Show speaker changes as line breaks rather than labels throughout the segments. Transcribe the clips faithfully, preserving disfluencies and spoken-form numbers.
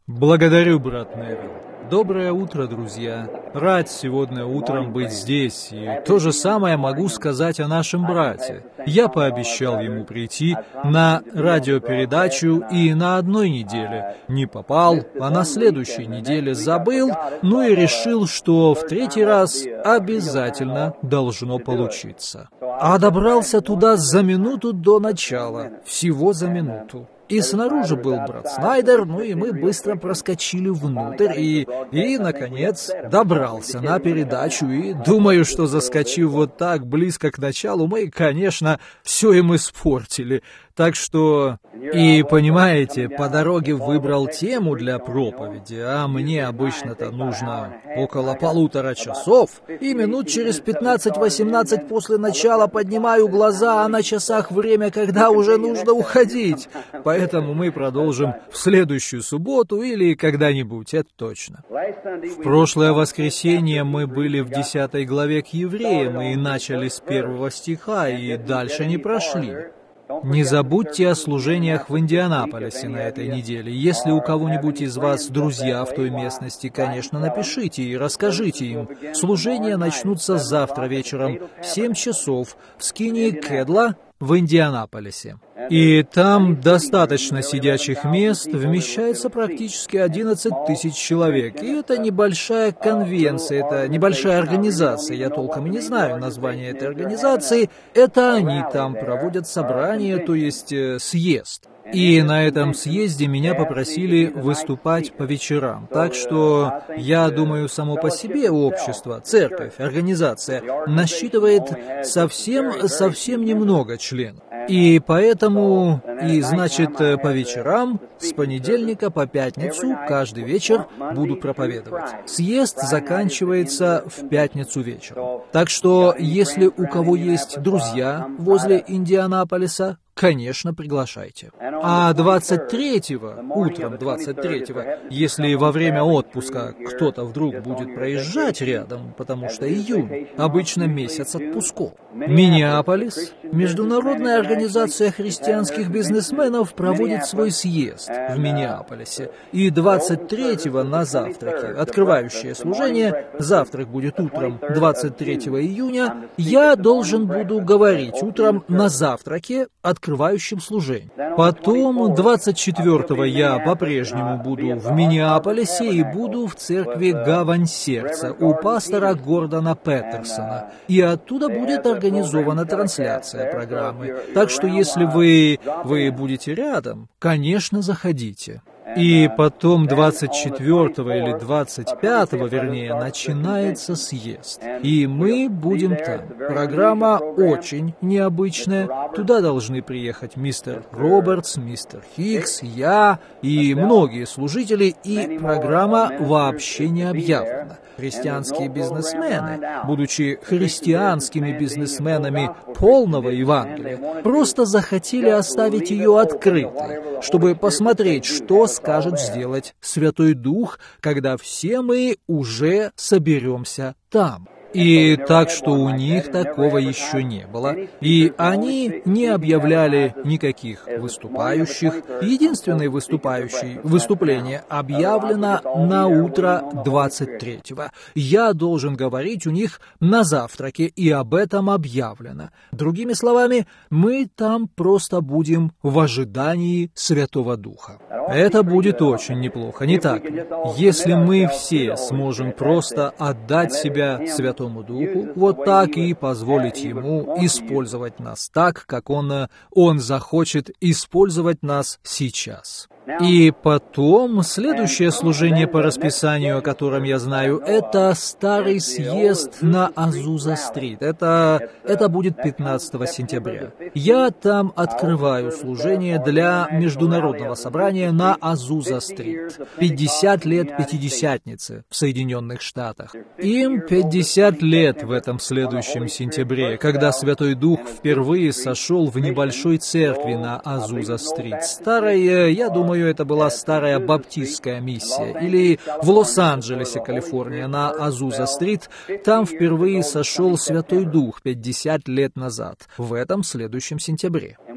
Благодарю, брат Невилл. Доброе утро, друзья. Рад сегодня утром быть здесь, и то же самое могу сказать о нашем брате. Я пообещал ему прийти на радиопередачу и на одной неделе не попал, а на следующей неделе забыл, ну и решил, что в третий раз обязательно должно получиться. А добрался туда за минуту до начала, всего за минуту. И снаружи был брат Снайдер, ну и мы быстро проскочили внутрь и, и, наконец, добрался на передачу. И думаю, что заскочив вот так близко к началу, мы, конечно, все им испортили. Так что, и понимаете, по дороге выбрал тему для проповеди, а мне обычно-то нужно около полутора часов, и минут через пятнадцать-восемнадцать после начала поднимаю глаза, а на часах время, когда уже нужно уходить. Поэтому мы продолжим в следующую субботу или когда-нибудь, это точно. В прошлое воскресенье мы были в десятой главе к Евреям и начали с первого стиха, и дальше не прошли. Не забудьте о служениях в Индианаполисе на этой неделе. Если у кого-нибудь из вас друзья в той местности, конечно, напишите и расскажите им. Служения начнутся завтра вечером в семь часов в скинии Кедла в Индианаполисе. И там достаточно сидячих мест, вмещается практически одиннадцать тысяч человек. И это небольшая конвенция, это небольшая организация, я толком и не знаю название этой организации. Это они там проводят собрание, то есть э, съезд. И на этом съезде меня попросили выступать по вечерам. Так что, я думаю, само по себе общество, церковь, организация насчитывает совсем-совсем немного членов. И поэтому, и значит, по вечерам, с понедельника по пятницу, каждый вечер буду проповедовать. Съезд заканчивается в пятницу вечером. Так что, если у кого есть друзья возле Индианаполиса, конечно, приглашайте. А двадцать третьего, утром двадцать третьего, если во время отпуска кто-то вдруг будет проезжать рядом, потому что июнь, обычно месяц отпусков. Миннеаполис, международная организация христианских бизнесменов, проводит свой съезд в Миннеаполисе. И двадцать третьего на завтраке, открывающее служение, завтрак будет утром двадцать третьего июня, я должен буду говорить утром на завтраке, открывающем служение. Потом двадцать четвёртого я по-прежнему буду в Миннеаполисе и буду в церкви «Гавань сердца» у пастора Гордона Петерсона. И оттуда будет организована трансляция программы. Так что если вы, вы будете рядом, конечно, заходите. И потом двадцать четвёртого или двадцать пятого, вернее, начинается съезд. И мы будем там. Программа очень необычная. Туда должны приехать мистер Робертс, мистер Хикс, я и многие служители, и программа вообще не объявлена. Христианские бизнесмены, будучи христианскими бизнесменами полного Евангелия, просто захотели оставить ее открытой, чтобы посмотреть, что скажет сделать Святой Дух, когда все мы уже соберемся там. И так что у них такого еще не было. И они не объявляли никаких выступающих. Единственное выступающее выступление объявлено на утро двадцать третьего. Я должен говорить у них на завтраке, и об этом объявлено. Другими словами, мы там просто будем в ожидании Святого Духа. Это будет очень неплохо, не так ли? Если мы все сможем просто отдать себя Святому Духу, вот так и позволить Ему использовать нас так, как Он, Он захочет использовать нас сейчас. И потом, следующее служение по расписанию, о котором я знаю, это старый съезд на Азуза-стрит. Это, это будет пятнадцатого сентября. Я там открываю служение для международного собрания на Азуза-стрит. пятьдесят лет Пятидесятницы в Соединенных Штатах. Им пятьдесят лет в этом следующем сентябре, когда Святой Дух впервые сошел в небольшой церкви на Азуза-стрит. Старая, я думаю, это была старая баптистская миссия. Или в Лос-Анджелесе, Калифорния, на Азуза-стрит. Там впервые сошел Святой Дух пятьдесят лет назад, в этом следующем сентябре.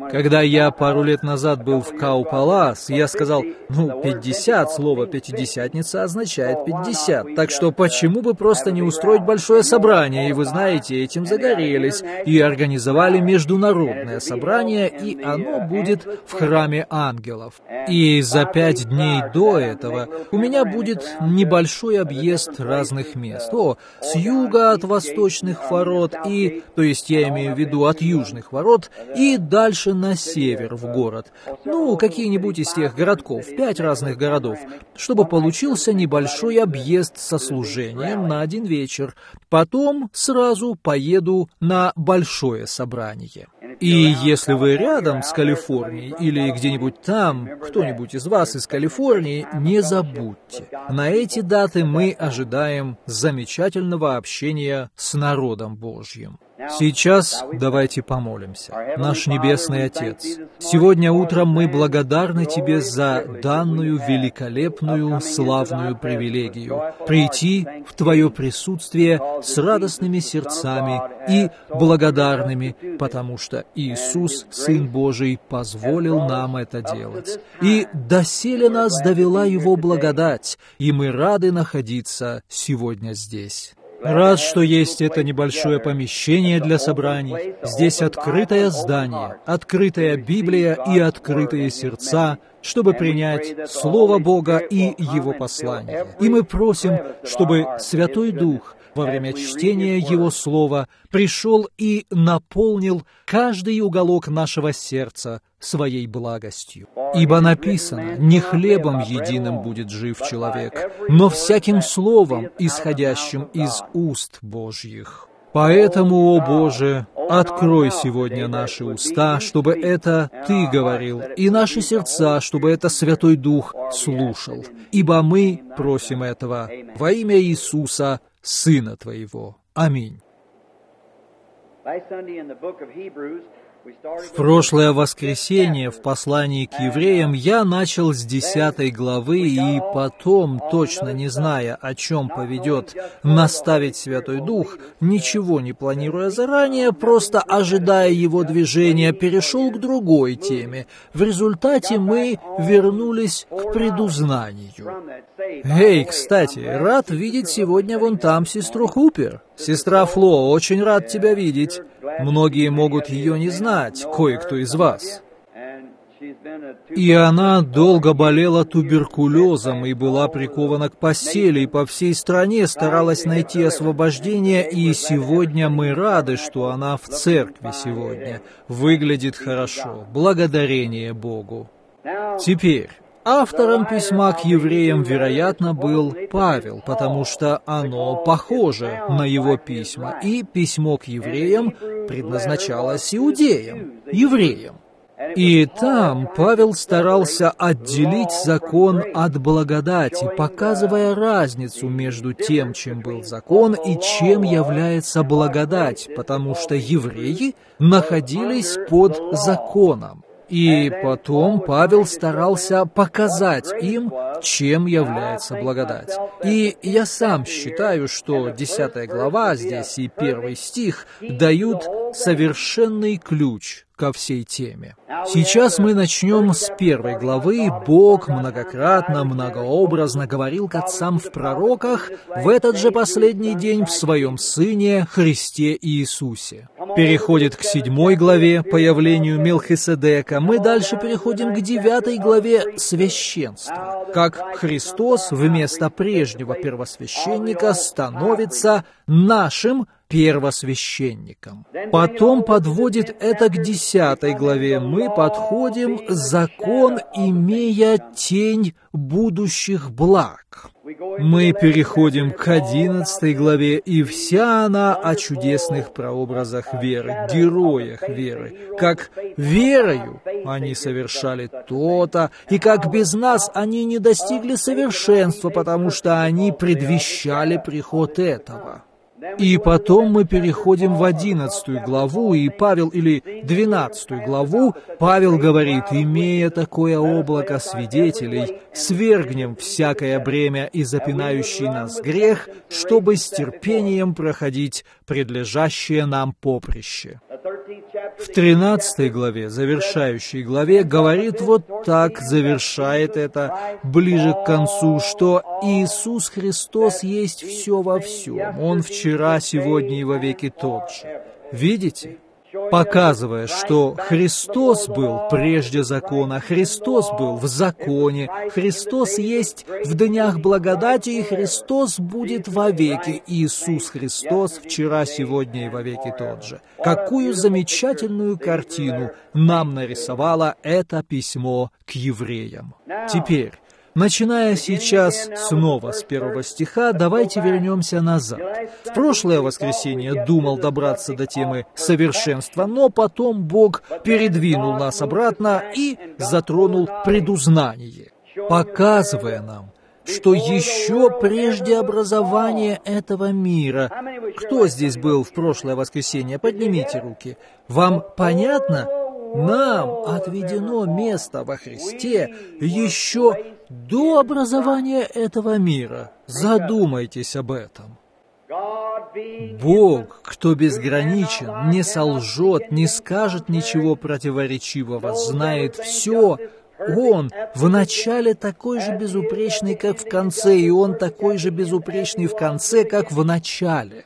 Когда я пару лет назад был в Кау-Палас, я сказал, ну, пятьдесят, слово «пятидесятница» означает пятьдесят, так что почему бы просто не устроить большое собрание, и вы знаете, этим загорелись, и организовали международное собрание, и оно будет в храме ангелов. И за пять дней до этого у меня будет небольшой объезд разных мест. О, с юга от восточных ворот, и, то есть я имею в виду от южных ворот, и дальше на север в город. Ну, какие-нибудь из тех городков, пять разных городов, чтобы получился небольшой объезд со служением на один вечер. Потом сразу поеду на большое собрание. И если вы рядом с Калифорнией или где-нибудь там, кто-нибудь из вас из Калифорнии, не забудьте. На эти даты мы ожидаем замечательного общения с народом Божьим. Сейчас давайте помолимся. Наш Небесный Отец, сегодня утром мы благодарны Тебе за данную великолепную, славную привилегию прийти в Твое присутствие с радостными сердцами и благодарными, потому что Иисус, Сын Божий, позволил нам это делать. И доселе нас довела Его благодать, и мы рады находиться сегодня здесь. Рад, что есть это небольшое помещение для собраний. Здесь открытое здание, открытая Библия и открытые сердца, чтобы принять Слово Бога и Его послание. И мы просим, чтобы Святой Дух во время чтения Его Слова пришел и наполнил каждый уголок нашего сердца своей благостью. Ибо написано, не хлебом единым будет жив человек, но всяким словом, исходящим из уст Божьих. Поэтому, о Боже, открой сегодня наши уста, чтобы это Ты говорил, и наши сердца, чтобы это Святой Дух слушал. Ибо мы просим этого во имя Иисуса, Сына Твоего. Аминь. В прошлое воскресенье в послании к евреям я начал с десятой главы, и потом, точно не зная, о чем поведет наставить Святой Дух, ничего не планируя заранее, просто ожидая его движения, перешел к другой теме. В результате мы вернулись к предузнанию. Эй, кстати, рад видеть сегодня вон там сестру Хупер. Сестра Фло, очень рад тебя видеть. Многие могут ее не знать, кое-кто из вас. И она долго болела туберкулезом и была прикована к постели, и по всей стране старалась найти освобождение, и сегодня мы рады, что она в церкви сегодня. Выглядит хорошо. Благодарение Богу. Теперь, автором письма к евреям, вероятно, был Павел, потому что оно похоже на его письма, и письмо к евреям предназначалось иудеям, евреям. И там Павел старался отделить закон от благодати, показывая разницу между тем, чем был закон, и чем является благодать, потому что евреи находились под законом. И потом Павел старался показать им, чем является благодать. И я сам считаю, что десятая глава здесь и первый стих дают совершенный ключ ко всей теме. Сейчас мы начнем с первой главы. Бог многократно, многообразно говорил к отцам в пророках в этот же последний день в Своем Сыне Христе Иисусе. Переходит к седьмой главе, появлению Мелхиседека. Мы дальше переходим к девятой главе священства. Как Христос вместо прежнего первосвященника становится нашим первосвященником. Потом подводит это к десятой главе. Мы подходим «закон, имея тень будущих благ». Мы переходим к одиннадцатой главе, и вся она о чудесных прообразах веры, героях веры. Как верою они совершали то-то, и как без нас они не достигли совершенства, потому что они предвещали приход этого. И потом мы переходим в одиннадцатую главу, и Павел, или двенадцатую главу, Павел говорит, имея такое облако свидетелей, свергнем всякое бремя и запинающий нас грех, чтобы с терпением проходить предлежащее нам поприще. в тринадцатой главе, завершающей главе, говорит вот так, завершает это ближе к концу, что Иисус Христос есть все во всем. Он вчера, сегодня и во веки тот же. Видите? Показывая, что Христос был прежде закона, Христос был в законе, Христос есть в днях благодати, и Христос будет вовеки. Иисус Христос вчера, сегодня и во веки тот же. Какую замечательную картину нам нарисовало это письмо к евреям. Теперь, начиная сейчас снова с первого стиха, давайте вернемся назад. В прошлое воскресенье думал добраться до темы совершенства, но потом Бог передвинул нас обратно и затронул предузнание, показывая нам, что еще прежде образования этого мира... Кто здесь был в прошлое воскресенье? Поднимите руки. Вам понятно? Нам отведено место во Христе еще до образования этого мира. Задумайтесь об этом. Бог, кто безграничен, не солжет, не скажет ничего противоречивого, знает все. Он в начале такой же безупречный, как в конце, и Он такой же безупречный в конце, как в начале.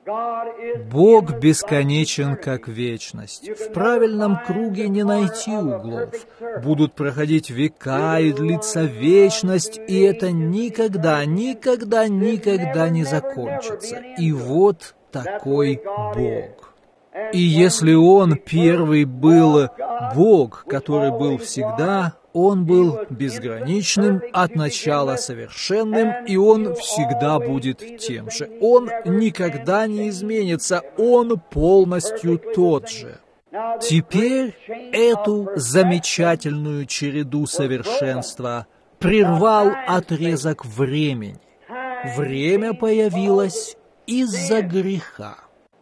Бог бесконечен, как вечность. В правильном круге не найти углов. Будут проходить века и длиться вечность, и это никогда, никогда, никогда не закончится. И вот такой Бог. И если Он первый был Бог, который был всегда, Он был безграничным, от начала совершенным, и Он всегда будет тем же. Он никогда не изменится, Он полностью тот же. Теперь эту замечательную череду совершенства прервал отрезок времени. Время появилось из-за греха.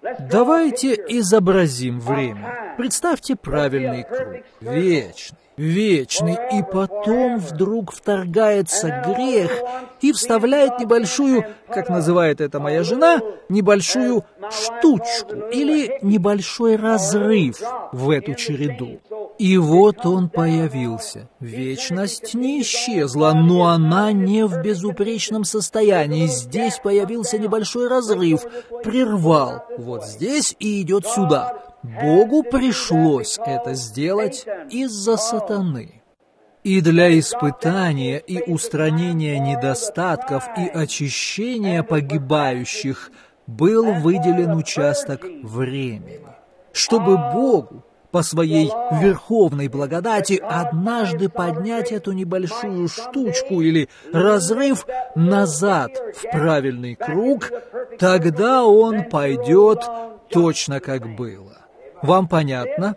Давайте изобразим время. Представьте правильный круг, вечный. Вечный, и потом вдруг вторгается грех и вставляет небольшую, как называет это моя жена, небольшую штучку или небольшой разрыв в эту череду. И вот он появился. Вечность не исчезла, но она не в безупречном состоянии. Здесь появился небольшой разрыв, прервал вот здесь и идет сюда. Богу пришлось это сделать из-за сатаны. И для испытания и устранения недостатков и очищения погибающих был выделен участок времени, чтобы Богу по своей верховной благодати однажды поднять эту небольшую штучку или разрыв назад в правильный круг, тогда он пойдет точно как было. Вам понятно?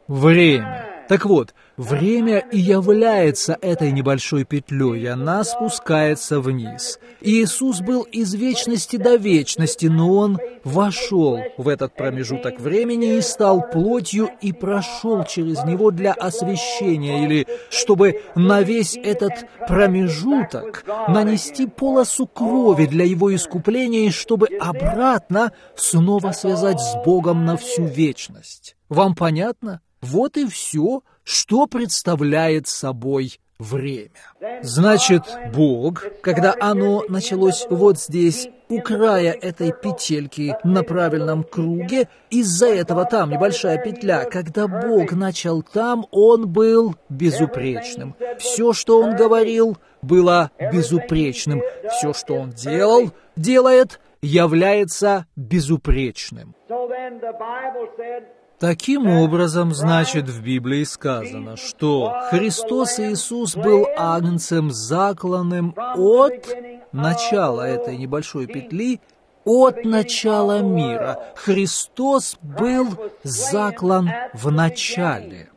Время. Так вот, время и является этой небольшой петлей, и она спускается вниз. Иисус был из вечности до вечности, но Он вошел в этот промежуток времени и стал плотью и прошел через него для освящения, или чтобы на весь этот промежуток нанести полосу крови для его искупления, и чтобы обратно снова связать с Богом на всю вечность. Вам понятно? Вот и все, что представляет собой время. Значит, Бог, когда оно началось вот здесь, у края этой петельки на правильном круге, из-за этого там небольшая петля, когда Бог начал там, Он был безупречным. Все, что Он говорил, было безупречным. Все, что Он делал, делает, является безупречным. Таким образом, значит, в Библии сказано, что Христос Иисус был агнцем закланным от начала этой небольшой петли, от начала мира. Христос был заклан в начале.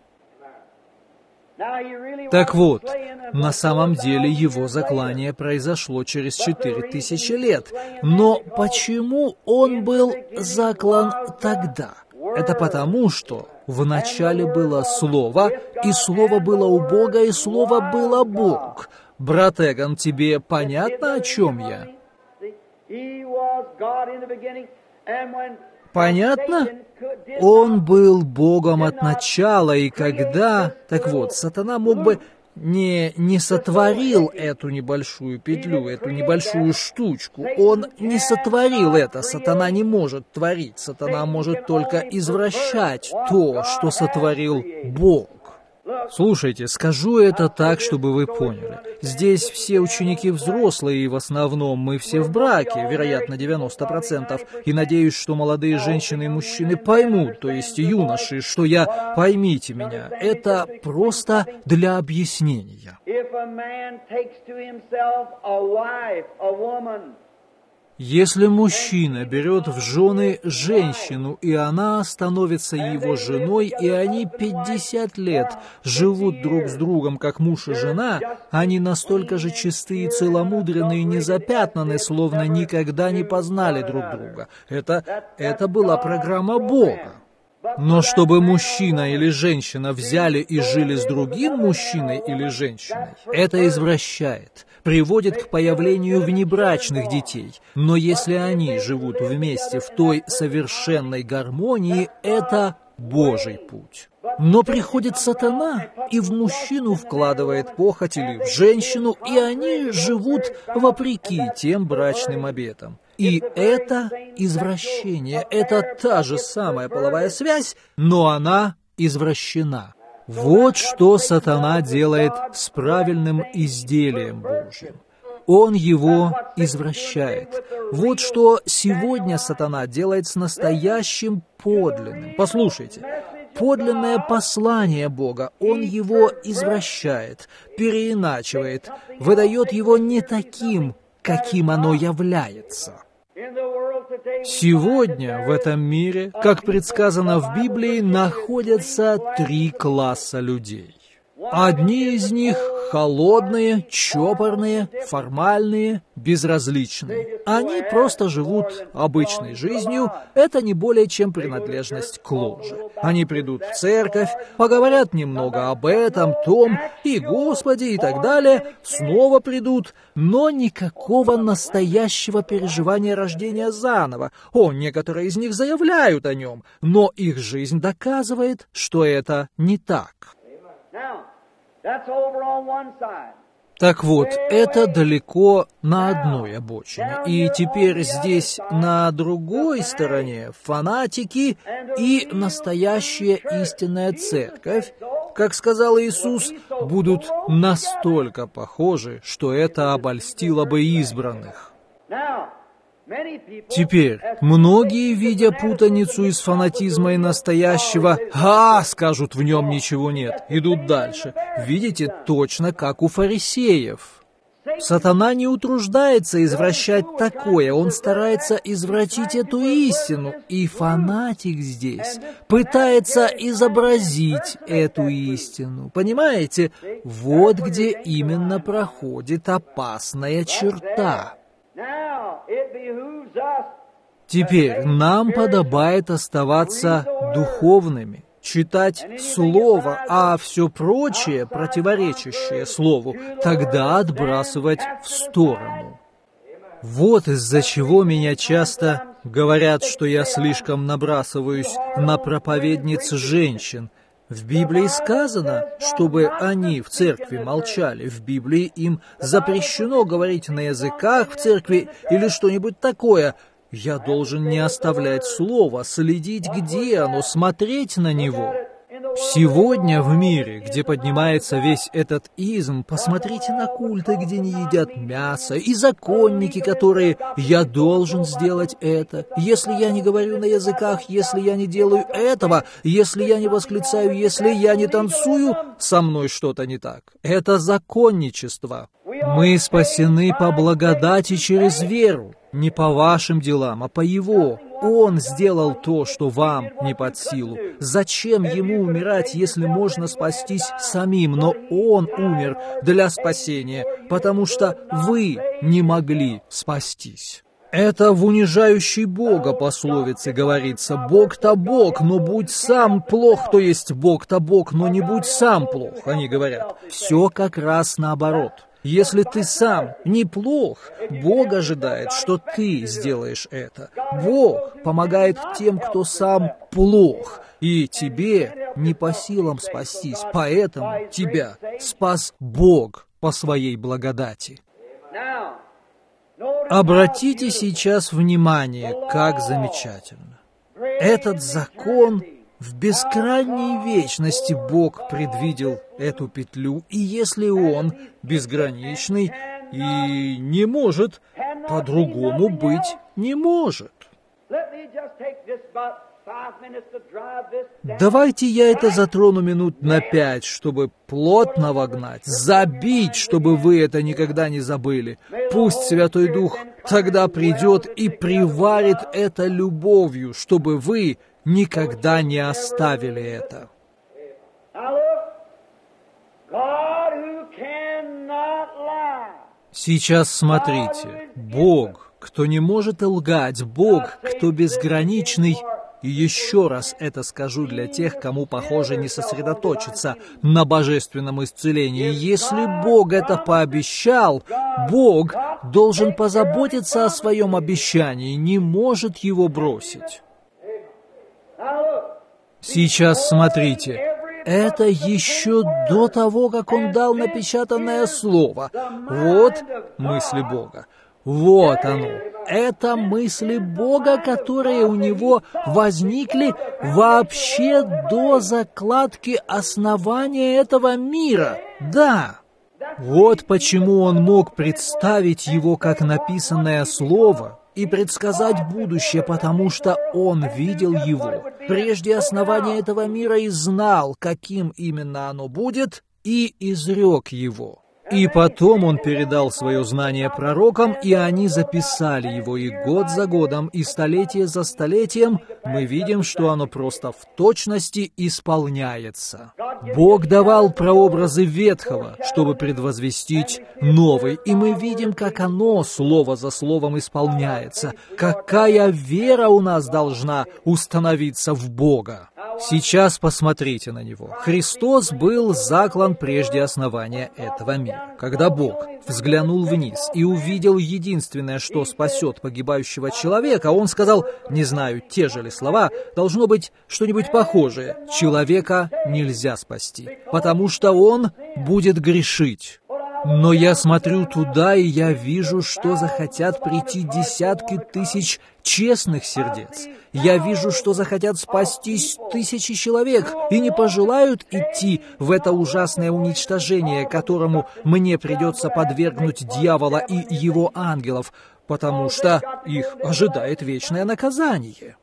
Так вот, на самом деле его заклание произошло через четыре тысячи лет. Но почему он был заклан тогда? Это потому, что в начале было Слово, и Слово было у Бога, и Слово было Бог. Брат Эгон, тебе понятно, о чем я? Понятно? Он был Богом от начала, и когда... Так вот, сатана мог бы не, не сотворил эту небольшую петлю, эту небольшую штучку. Он не сотворил это. Сатана не может творить. Сатана может только извращать то, что сотворил Бог. Слушайте, скажу это так, чтобы вы поняли. Здесь все ученики взрослые, и в основном мы все в браке, вероятно, девяносто процентов. И надеюсь, что молодые женщины и мужчины поймут, то есть юноши, что я, поймите меня, это просто для объяснения. Если мужчина берет в жены женщину, и она становится его женой, и они пятьдесят лет живут друг с другом, как муж и жена, они настолько же чистые, целомудренные и незапятнаны, словно никогда не познали друг друга. Это, это была программа Бога. Но чтобы мужчина или женщина взяли и жили с другим мужчиной или женщиной, это извращает, приводит к появлению внебрачных детей. Но если они живут вместе в той совершенной гармонии, это Божий путь. Но приходит сатана и в мужчину вкладывает похоть или в женщину, и они живут вопреки тем брачным обетам. И это извращение, это та же самая половая связь, но она извращена. Вот что сатана делает с правильным изделием Божьим. Он его извращает. Вот что сегодня сатана делает с настоящим подлинным. Послушайте, подлинное послание Бога, он его извращает, переиначивает, выдает его не таким, каким оно является. Сегодня в этом мире, как предсказано в Библии, находятся три класса людей. Одни из них холодные, чопорные, формальные, безразличные. Они просто живут обычной жизнью, это не более чем принадлежность к ложе. Они придут в церковь, поговорят немного об этом, том, и Господи, и так далее, снова придут, но никакого настоящего переживания рождения заново. О, некоторые из них заявляют о нем, но их жизнь доказывает, что это не так. Так вот, это далеко на одной обочине. И теперь здесь на другой стороне фанатики и настоящая истинная церковь, как сказал Иисус, будут настолько похожи, что это обольстило бы избранных. Теперь, многие, видя путаницу из фанатизма и настоящего, «А, — скажут, — в нем ничего нет», идут дальше. Видите, точно как у фарисеев. Сатана не утруждается извращать такое, он старается извратить эту истину, и фанатик здесь пытается изобразить эту истину. Понимаете? Вот где именно проходит опасная черта. Теперь нам подобает оставаться духовными, читать Слово, а все прочее, противоречащее Слову, тогда отбрасывать в сторону. Вот из-за чего меня часто говорят, что я слишком набрасываюсь на проповедниц женщин. В Библии сказано, чтобы они в церкви молчали. В Библии им запрещено говорить на языках в церкви или что-нибудь такое. Я должен не оставлять слова, следить, где оно, смотреть на него. Сегодня в мире, где поднимается весь этот изм, посмотрите на культы, где не едят мясо, и законники, которые «я должен сделать это», если я не говорю на языках, если я не делаю этого, если я не восклицаю, если я не танцую, со мной что-то не так. Это законничество. Мы спасены по благодати через веру, не по вашим делам, а по Его. Он сделал то, что вам не под силу. Зачем Ему умирать, если можно спастись самим? Но Он умер для спасения, потому что вы не могли спастись. Это в унижающей Бога пословице говорится: «Бог-то Бог, но будь сам плох, то есть Бог-то Бог, но не будь сам плох», они говорят. Все как раз наоборот. Если ты сам неплох, Бог ожидает, что ты сделаешь это. Бог помогает тем, кто сам плох, и тебе не по силам спастись, поэтому тебя спас Бог по своей благодати. Обратите сейчас внимание, как замечательно. Этот закон в бескрайней вечности Бог предвидел эту петлю, и если Он безграничный и не может, по-другому быть не может. Давайте я это затрону минут на пять, чтобы плотно вогнать, забить, чтобы вы это никогда не забыли. Пусть Святой Дух тогда придет и приварит это любовью, чтобы вы никогда не оставили это. Сейчас смотрите, Бог, кто не может лгать, Бог, кто безграничный. И еще раз это скажу для тех, кому, похоже, не сосредоточиться на божественном исцелении. Если Бог это пообещал, Бог должен позаботиться о своем обещании, не может его бросить. Сейчас смотрите, это еще до того, как Он дал напечатанное слово. Вот мысли Бога. Вот оно. Это мысли Бога, которые у Него возникли вообще до закладки основания этого мира. Да. Вот почему Он мог представить его как написанное слово и предсказать будущее, потому что Он видел его прежде основания этого мира и знал, каким именно оно будет, и изрек его. И потом Он передал свое знание пророкам, и они записали его, и год за годом, и столетие за столетием мы видим, что оно просто в точности исполняется. Бог давал прообразы ветхого, чтобы предвозвестить новый, и мы видим, как оно слово за словом исполняется. Какая вера у нас должна установиться в Бога! Сейчас посмотрите на Него. Христос был заклан прежде основания этого мира. Когда Бог взглянул вниз и увидел единственное, что спасет погибающего человека, Он сказал, не знаю, те же ли слова, должно быть что-нибудь похожее. Человека нельзя спасти, потому что он будет грешить. Но я смотрю туда, и я вижу, что захотят прийти десятки тысяч честных сердец. Я вижу, что захотят спастись тысячи человек и не пожелают идти в это ужасное уничтожение, которому мне придется подвергнуть дьявола и его ангелов, потому что их ожидает вечное наказание.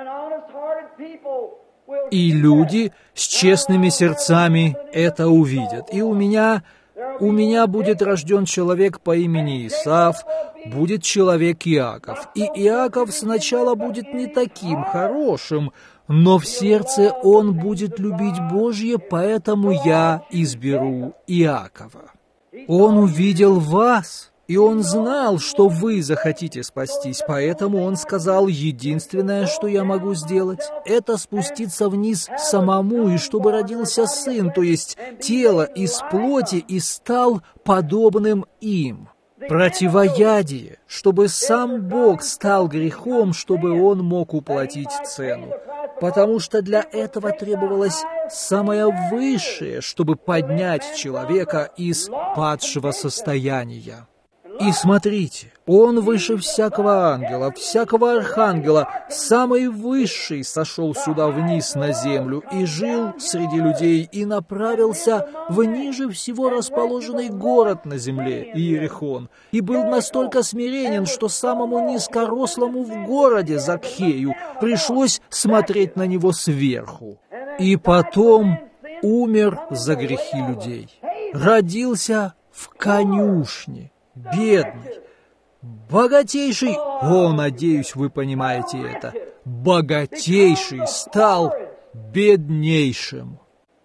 И люди с честными сердцами это увидят. И у меня... У меня будет рожден человек по имени Исав, будет человек Иаков. И Иаков сначала будет не таким хорошим, но в сердце он будет любить Божье, поэтому я изберу Иакова. Он увидел вас, и он знал, что вы захотите спастись, поэтому он сказал, единственное, что я могу сделать, это спуститься вниз самому, и чтобы родился сын, то есть тело из плоти, и стал подобным им. Противоядие, чтобы сам Бог стал грехом, чтобы он мог уплатить цену. Потому что для этого требовалось самое высшее, чтобы поднять человека из падшего состояния. И смотрите, Он выше всякого ангела, всякого архангела, самый высший сошел сюда вниз на землю и жил среди людей, и направился в ниже всего расположенный город на земле, Иерихон, и был настолько смиренен, что самому низкорослому в городе Закхею пришлось смотреть на него сверху. И потом умер за грехи людей, родился в конюшне, бедный, богатейший, о, надеюсь, вы понимаете это, богатейший стал беднейшим.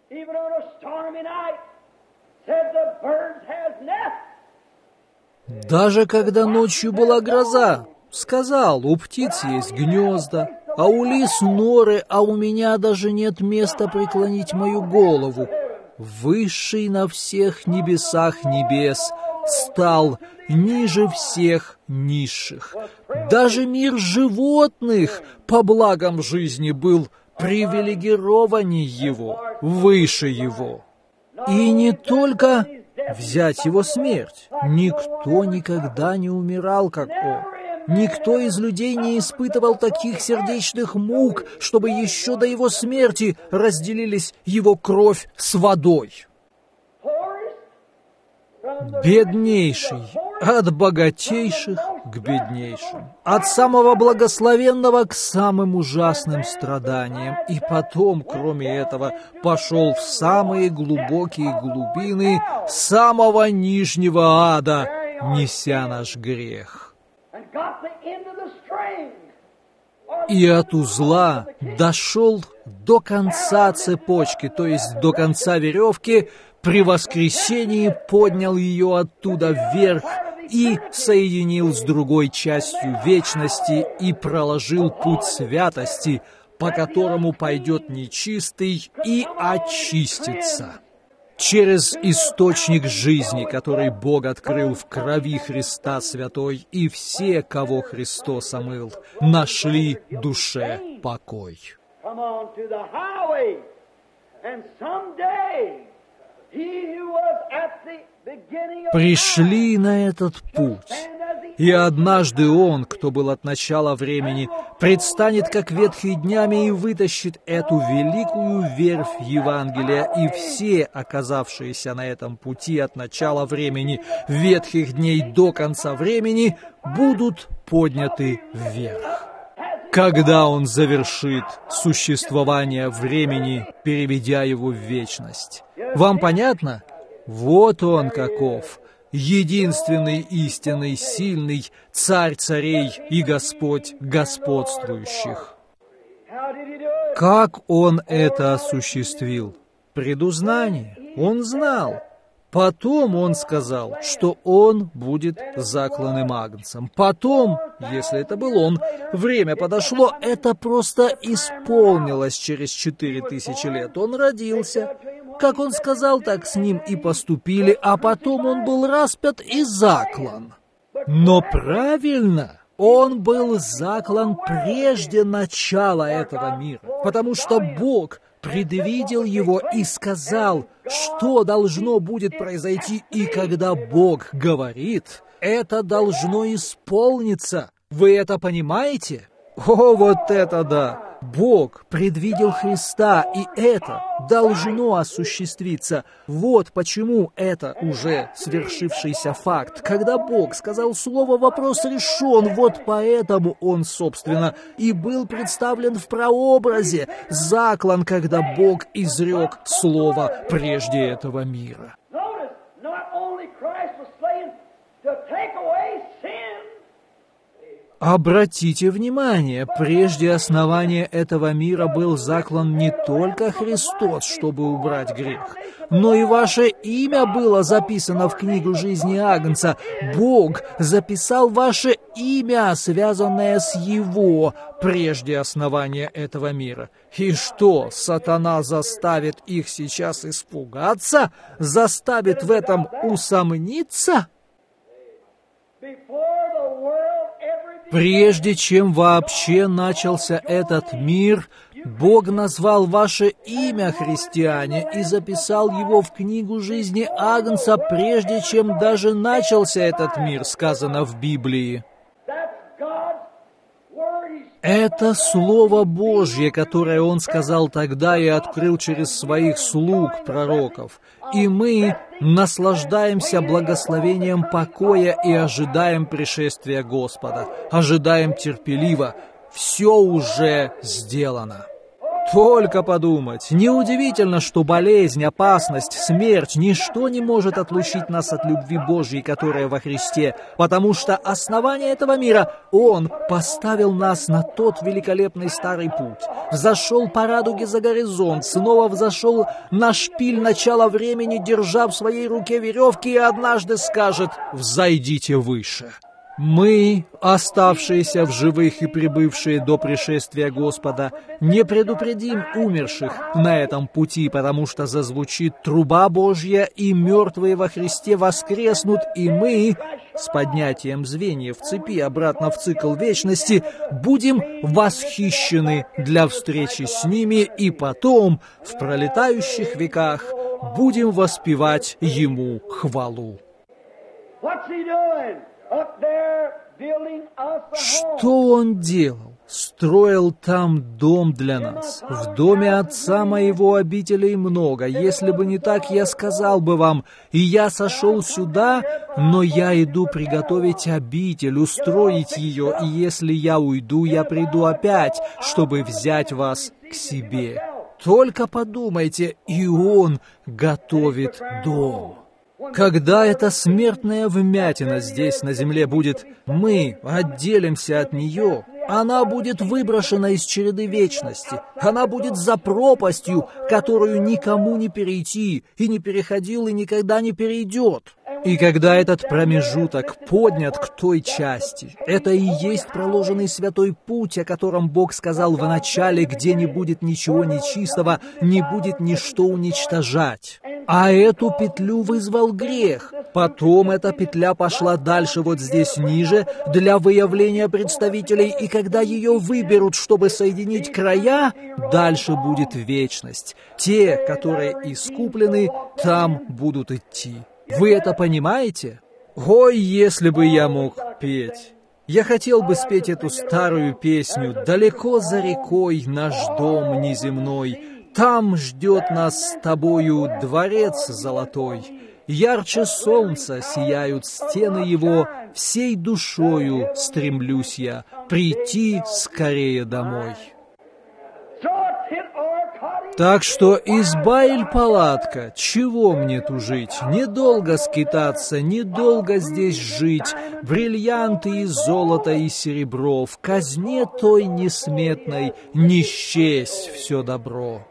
Даже когда ночью была гроза, сказал, у птиц есть гнезда, а у лис норы, а у меня даже нет места преклонить мою голову. Высший на всех небесах небес, стал ниже всех низших. Даже мир животных по благам жизни был привилегированнее его, выше его. И не только взять его смерть. Никто никогда не умирал, как он. Никто из людей не испытывал таких сердечных мук, чтобы еще до его смерти разделились его кровь с водой. Беднейший от богатейших к беднейшим, от самого благословенного к самым ужасным страданиям, и потом, кроме этого, пошел в самые глубокие глубины самого нижнего ада, неся наш грех. И от узла дошел до конца цепочки, то есть до конца веревки, при воскресении поднял ее оттуда вверх и соединил с другой частью вечности и проложил путь святости, по которому пойдет нечистый и очистится. Через источник жизни, который Бог открыл в крови Христа Святой, и все, кого Христос омыл, нашли душе покой. Пришли на этот путь, и однажды он, кто был от начала времени, предстанет, как ветхий днями, и вытащит эту великую верфь Евангелия, и все, оказавшиеся на этом пути от начала времени, ветхих дней до конца времени, будут подняты вверх. Когда он завершит существование времени, переведя его в вечность. Вам понятно? Вот он каков, единственный истинный, сильный Царь царей и Господь господствующих. Как он это осуществил? Предузнание. Он знал. Потом он сказал, что он будет закланным агнцем. Потом, если это был он, время подошло, это просто исполнилось через четыре тысячи лет. Он родился. Как он сказал, так с ним и поступили, а потом он был распят и заклан. Но правильно, он был заклан прежде начала этого мира, потому что Бог предвидел его и сказал, что должно будет произойти, и когда Бог говорит, это должно исполниться. Вы это понимаете? О, вот это да! Бог предвидел Христа, и это должно осуществиться. Вот почему это уже свершившийся факт. Когда Бог сказал слово, вопрос решен. Вот поэтому он, собственно, и был представлен в прообразе, заклан, когда Бог изрек слово прежде этого мира. Обратите внимание, прежде основания этого мира был заклан не только Христос, чтобы убрать грех, но и ваше имя было записано в книгу жизни Агнца. Бог записал ваше имя, связанное с Его, прежде основания этого мира. И что, сатана заставит их сейчас испугаться? Заставит в этом усомниться? Прежде чем вообще начался этот мир, Бог назвал ваше имя, христиане, и записал его в книгу жизни Агнца, прежде чем даже начался этот мир, сказано в Библии. Это Слово Божье, которое Он сказал тогда и открыл через своих слуг, пророков. И мы наслаждаемся благословением покоя и ожидаем пришествия Господа. Ожидаем терпеливо. Все уже сделано. Только подумать. Неудивительно, что болезнь, опасность, смерть, ничто не может отлучить нас от любви Божьей, которая во Христе, потому что основание этого мира Он поставил нас на тот великолепный старый путь. Взошел по радуге за горизонт, снова взошел на шпиль начала времени, держа в своей руке веревки, и однажды скажет: «Взойдите выше». Мы, оставшиеся в живых и прибывшие до пришествия Господа, не предупредим умерших на этом пути, потому что зазвучит труба Божья, и мертвые во Христе воскреснут, и мы, с поднятием звеньев цепи обратно в цикл вечности, будем восхищены для встречи с ними, и потом, в пролетающих веках, будем воспевать Ему хвалу. Что он делал? Строил там дом для нас. В доме отца моего обителей много. Если бы не так, я сказал бы вам, и я сошел сюда, но я иду приготовить обитель, устроить ее, и если я уйду, я приду опять, чтобы взять вас к себе. Только подумайте, и он готовит дом. Когда эта смертная вмятина здесь на земле будет, мы отделимся от нее, она будет выброшена из череды вечности, она будет за пропастью, которую никому не перейти, и не переходил, и никогда не перейдет. И когда этот промежуток поднят к той части, это и есть проложенный святой путь, о котором Бог сказал в начале, где не будет ничего нечистого, не будет ничто уничтожать. А эту петлю вызвал грех. Потом эта петля пошла дальше, вот здесь ниже, для выявления представителей, и когда ее выберут, чтобы соединить края, дальше будет вечность. Те, которые искуплены, там будут идти. Вы это понимаете? Ой, если бы я мог петь! Я хотел бы спеть эту старую песню «Далеко за рекой наш дом неземной, там ждет нас с тобою дворец золотой. Ярче солнца сияют стены его, всей душою стремлюсь я прийти скорее домой». Так что изба иль палатка, чего мне тужить? Недолго скитаться, недолго здесь жить. Бриллианты и золото и серебро, в казне той несметной не счесть все добро.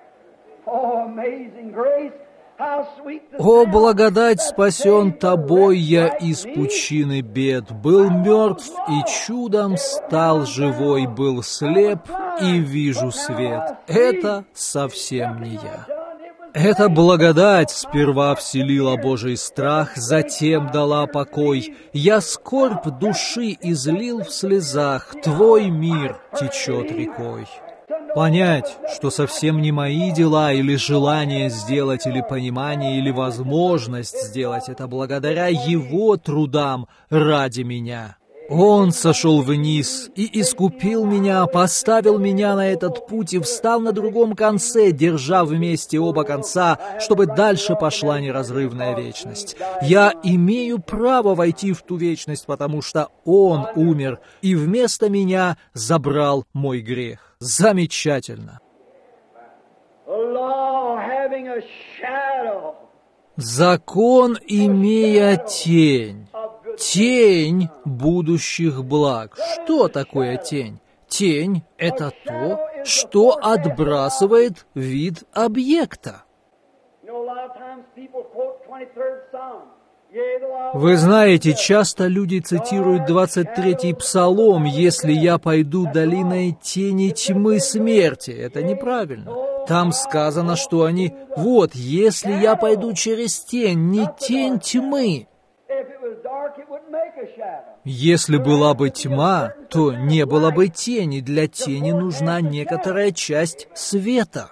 О, благодать, спасен тобой я из пучины бед, был мертв и чудом стал живой, был слеп и вижу свет. Это совсем не я. Эта благодать сперва вселила Божий страх, затем дала покой. Я скорбь души излил в слезах, твой мир течет рекой. Понять, что совсем не мои дела, или желание сделать, или понимание, или возможность сделать это благодаря Его трудам ради меня. Он сошел вниз и искупил меня, поставил меня на этот путь и встал на другом конце, держа вместе оба конца, чтобы дальше пошла неразрывная вечность. Я имею право войти в ту вечность, потому что Он умер и вместо меня забрал мой грех. Замечательно. Закон, имея тень. Тень будущих благ. Что такое тень? Тень — это то, что отбрасывает вид объекта. Вы знаете, часто люди цитируют двадцать третий псалом «Если я пойду долиной тени тьмы смерти». Это неправильно. Там сказано, что они «Вот, если я пойду через тень, не тень тьмы». Если была бы тьма, то не было бы тени. Для тени нужна некоторая часть света.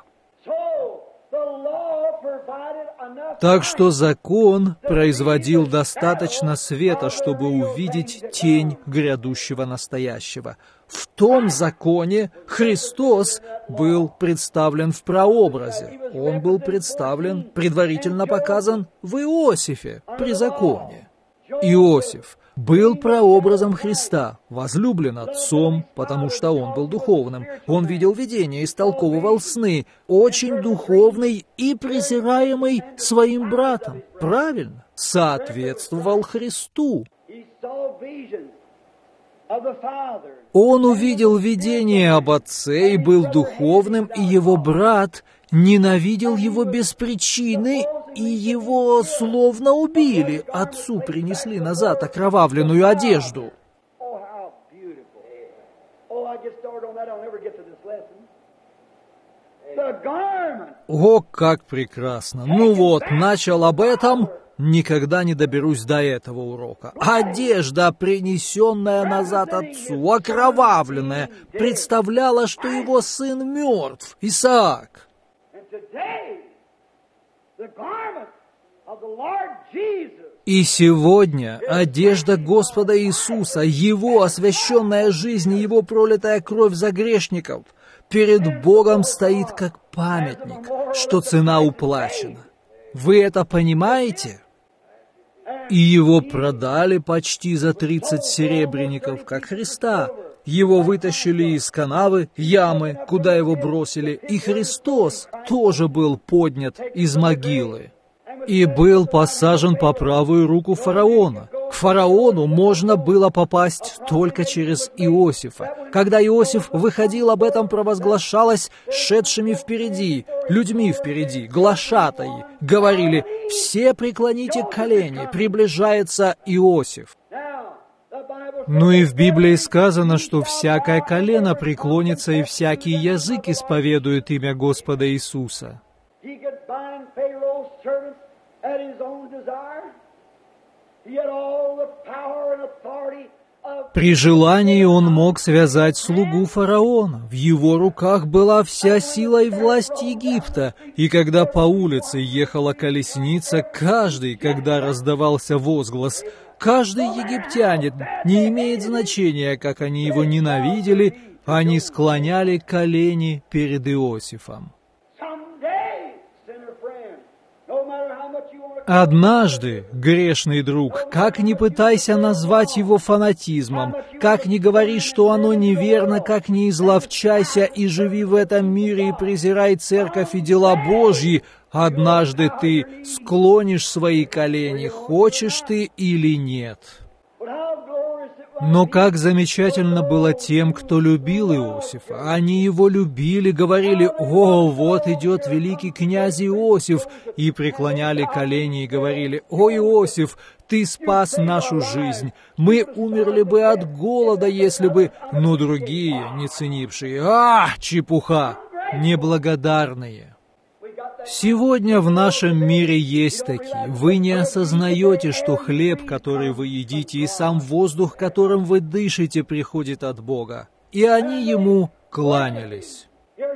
Так что закон производил достаточно света, чтобы увидеть тень грядущего настоящего. В том законе Христос был представлен в прообразе. Он был представлен, предварительно показан в Иосифе при законе. Иосиф был прообразом Христа, возлюблен Отцом, потому что он был духовным. Он видел видения, истолковывал сны, очень духовный и презираемый своим братом. Правильно, соответствовал Христу. Он увидел видение об Отце и был духовным, и его брат ненавидел его без причины и его словно убили. Отцу принесли назад окровавленную одежду. О, как прекрасно! Ну вот, начал об этом, никогда не доберусь до этого урока. Одежда, принесенная назад отцу, окровавленная, представляла, что его сын мертв, Исаак. И сегодня одежда Господа Иисуса, Его освященная жизнь и Его пролитая кровь за грешников перед Богом стоит как памятник, что цена уплачена. Вы это понимаете? И Его продали почти за тридцать серебряников, как Христа. Его вытащили из канавы, ямы, куда Его бросили, и Христос тоже был поднят из могилы и был посажен по правую руку фараона. К фараону можно было попасть только через Иосифа. Когда Иосиф выходил, об этом провозглашалось шедшими впереди, людьми впереди, глашатаи. Говорили: «Все преклоните колени, приближается Иосиф». Ну и в Библии сказано, что всякое колено преклонится и всякий язык исповедует имя Господа Иисуса. При желании он мог связать слугу фараона. В его руках была вся сила и власть Египта. И когда по улице ехала колесница, каждый, когда раздавался возглас, каждый египтянин, не имеет значения, как они его ненавидели, они склоняли колени перед Иосифом. Однажды, грешный друг, как ни пытайся назвать его фанатизмом, как ни говори, что оно неверно, как ни изловчайся и живи в этом мире и презирай церковь и дела Божьи, однажды ты склонишь свои колени, хочешь ты или нет. Но как замечательно было тем, кто любил Иосифа. Они его любили, говорили: «О, вот идет великий князь Иосиф», и преклоняли колени и говорили: «О, Иосиф, ты спас нашу жизнь, мы умерли бы от голода, если бы...» Но другие, не ценившие: «А, чепуха, неблагодарные». Сегодня в нашем мире есть такие. Вы не осознаете, что хлеб, который вы едите, и сам воздух, которым вы дышите, приходит от Бога. И они ему кланялись.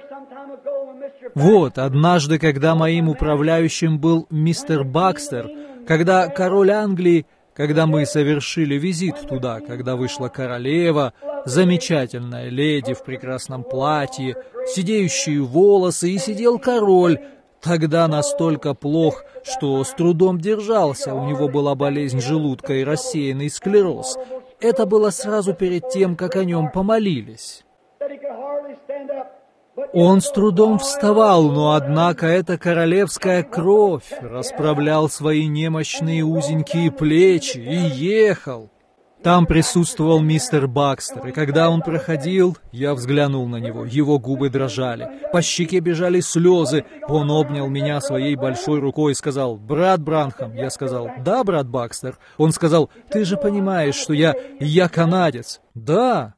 Вот, однажды, когда моим управляющим был мистер Бакстер, когда король Англии, когда мы совершили визит туда, когда вышла королева, замечательная леди в прекрасном платье, сидеющие волосы, и сидел король, тогда настолько плох, что с трудом держался, у него была болезнь желудка и рассеянный склероз. Это было сразу перед тем, как о нем помолились. Он с трудом вставал, но, однако, эта королевская кровь расправлял свои немощные узенькие плечи и ехал. Там присутствовал мистер Бакстер, и когда он проходил, я взглянул на него, его губы дрожали, по щеке бежали слезы, он обнял меня своей большой рукой и сказал: «Брат Бранхам». Я сказал: «Да, брат Бакстер». Он сказал: «Ты же понимаешь, что я... я канадец». «Да».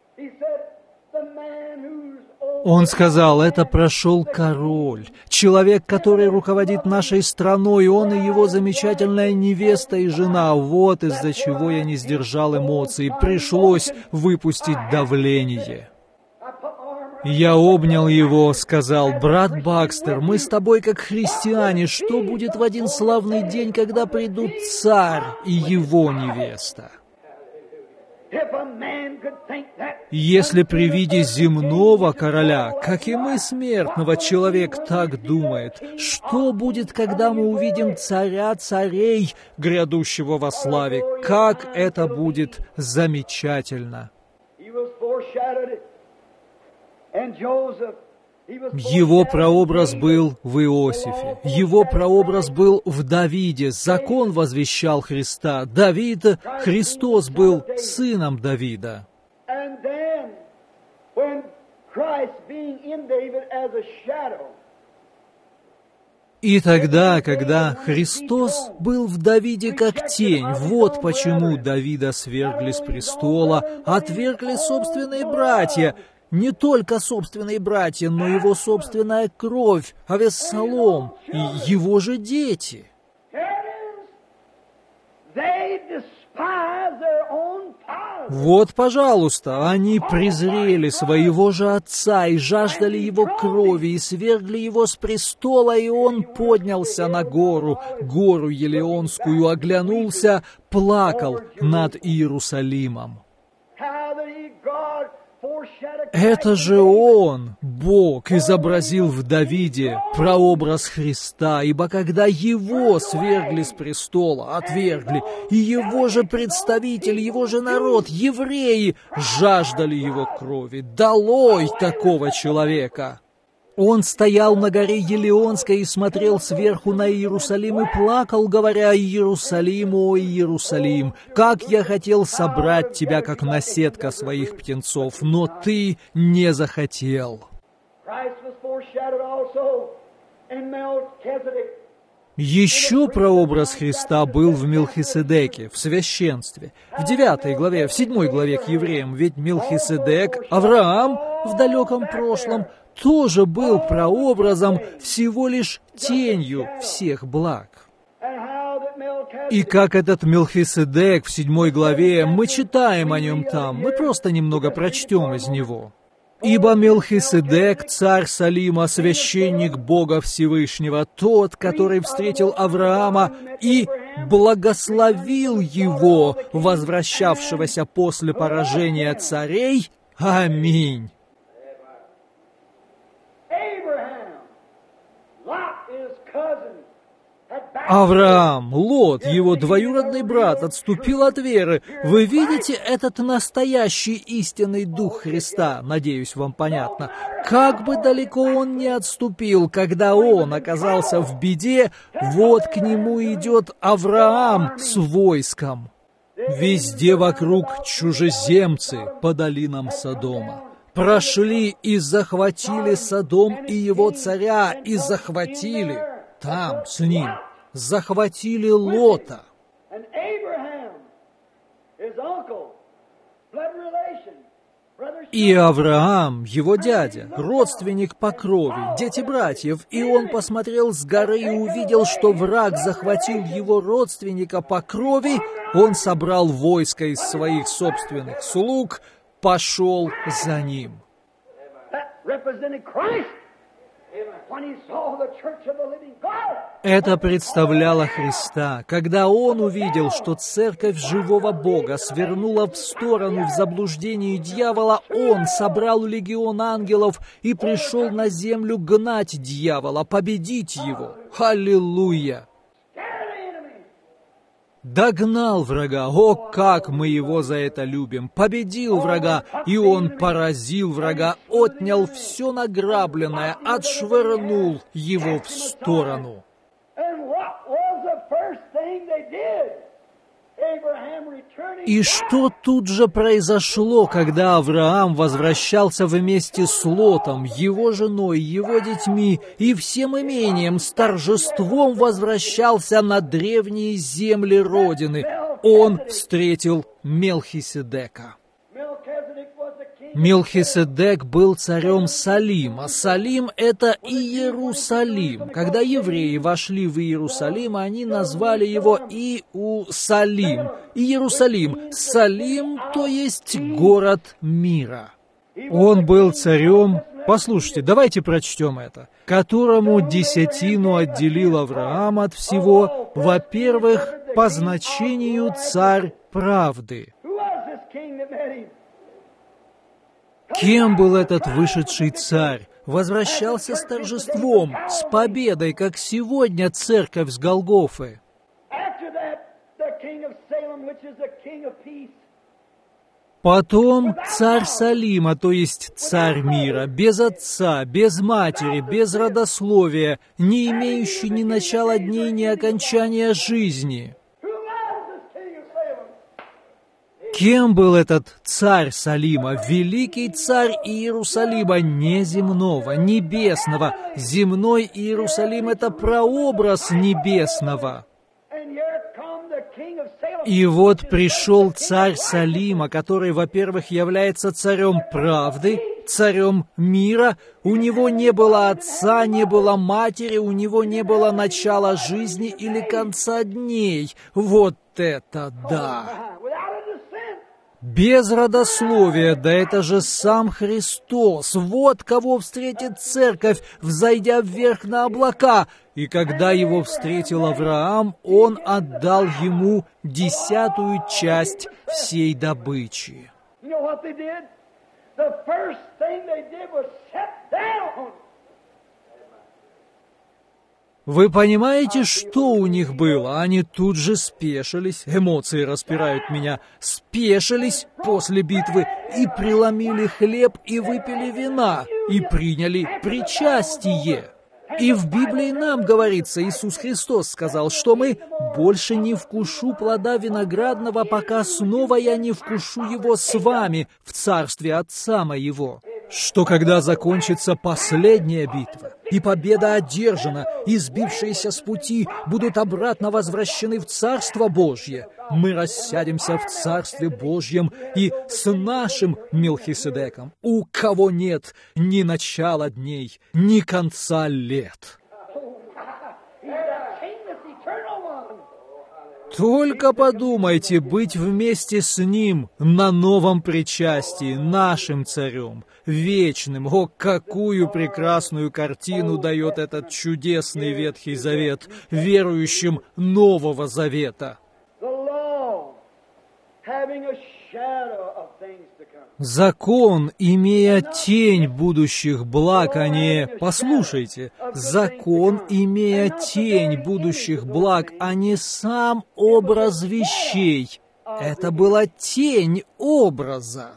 Он сказал: «Это прошел король, человек, который руководит нашей страной, он и его замечательная невеста и жена. Вот из-за чего я не сдержал эмоций, пришлось выпустить давление». Я обнял его, сказал: «Брат Бакстер, мы с тобой как христиане, что будет в один славный день, когда придут царь и его невеста?» Если при виде земного короля, как и мы, смертного, человек так думает, что будет, когда мы увидим царя царей, грядущего во славе? Как это будет замечательно! Его прообраз был в Иосифе, его прообраз был в Давиде, закон возвещал Христа, Давид, Христос был сыном Давида. И тогда, когда Христос был в Давиде как тень, вот почему Давида свергли с престола, отвергли собственные братья, не только собственные братья, но его собственная кровь, Авессалом и его же дети. Вот, пожалуйста, они презрели своего же отца и жаждали его крови, и свергли его с престола, и он поднялся на гору, гору Елеонскую, оглянулся, плакал над Иерусалимом. Это же Он, Бог, изобразил в Давиде прообраз Христа, ибо когда Его свергли с престола, отвергли, и Его же представитель, Его же народ, евреи, жаждали Его крови, долой такого человека! Он стоял на горе Елеонской и смотрел сверху на Иерусалим и плакал, говоря: «Иерусалим, о Иерусалим, как я хотел собрать тебя, как наседка своих птенцов, но ты не захотел». Еще прообраз Христа был в Мелхиседеке, в священстве. В девятой главе, в седьмой главе к евреям, ведь Мелхиседек, Авраам в далеком прошлом, тоже был прообразом, всего лишь тенью всех благ. И как этот Мелхиседек в седьмой главе, мы читаем о нем там, мы просто немного прочтем из него. «Ибо Мелхиседек, царь Салима, священник Бога Всевышнего, тот, который встретил Авраама и благословил его, возвращавшегося после поражения царей. Аминь». Авраам, Лот, его двоюродный брат, отступил от веры. Вы видите этот настоящий истинный Дух Христа? Надеюсь, вам понятно. Как бы далеко он ни отступил, когда он оказался в беде, вот к нему идет Авраам с войском. Везде вокруг чужеземцы по долинам Содома. Прошли и захватили Содом и его царя, и захватили там с ним. Захватили Лота. И Авраам, его дядя, родственник по крови, дети братьев, и он посмотрел с горы и увидел, что враг захватил его родственника по крови, он собрал войско из своих собственных слуг, пошел за ним. Это представляло Христа, когда Он увидел, что церковь живого Бога свернула в сторону в заблуждении дьявола, Он собрал легион ангелов и пришел на землю гнать дьявола, победить его. Аллилуйя! Догнал врага, о, как мы его за это любим, победил врага, и он поразил врага, отнял все награбленное, отшвырнул его в сторону. И что тут же произошло, когда Авраам возвращался вместе с Лотом, его женой, его детьми и всем имением, с торжеством возвращался на древние земли Родины? Он встретил Мелхиседека. Мелхиседек был царем Салима. Салим — это Иерусалим. Когда евреи вошли в Иерусалим, они назвали его Иусалим. Иерусалим. Салим, то есть город мира. Он был царем, послушайте, давайте прочтем это, которому десятину отделил Авраам от всего, во-первых, по значению царь правды. Кем был этот вышедший царь? Возвращался с торжеством, с победой, как сегодня церковь с Голгофы. Потом царь Салима, то есть царь мира, без отца, без матери, без родословия, не имеющий ни начала дней, ни окончания жизни. Кем был этот царь Салима? Великий царь Иерусалима, не земного, небесного. Земной Иерусалим — это прообраз небесного. И вот пришел царь Салима, который, во-первых, является царем правды, царем мира. У него не было отца, не было матери, у него не было начала жизни или конца дней. Вот это да! Без родословия, да это же сам Христос. Вот кого встретит церковь, взойдя вверх на облака. И когда его встретил Авраам, он отдал ему десятую часть всей добычи. Вы понимаете, что у них было? Они тут же спешились, эмоции распирают меня, спешились после битвы и преломили хлеб и выпили вина, и приняли причастие. И в Библии нам говорится, Иисус Христос сказал, что мы больше не вкушу плода виноградного, пока снова я не вкушу его с вами в царстве Отца моего. Что когда закончится последняя битва, и победа одержана, и сбившиеся с пути будут обратно возвращены в Царство Божье, мы рассядемся в Царстве Божьем и с нашим Мелхиседеком, у кого нет ни начала дней, ни конца лет. Только подумайте быть вместе с Ним на новом причастии, нашим царем, вечным. О, какую прекрасную картину дает этот чудесный Ветхий Завет верующим Нового Завета. Закон, имея тень будущих благ, а не... Послушайте, закон, имея тень будущих благ, а не сам образ вещей. Это была тень образа.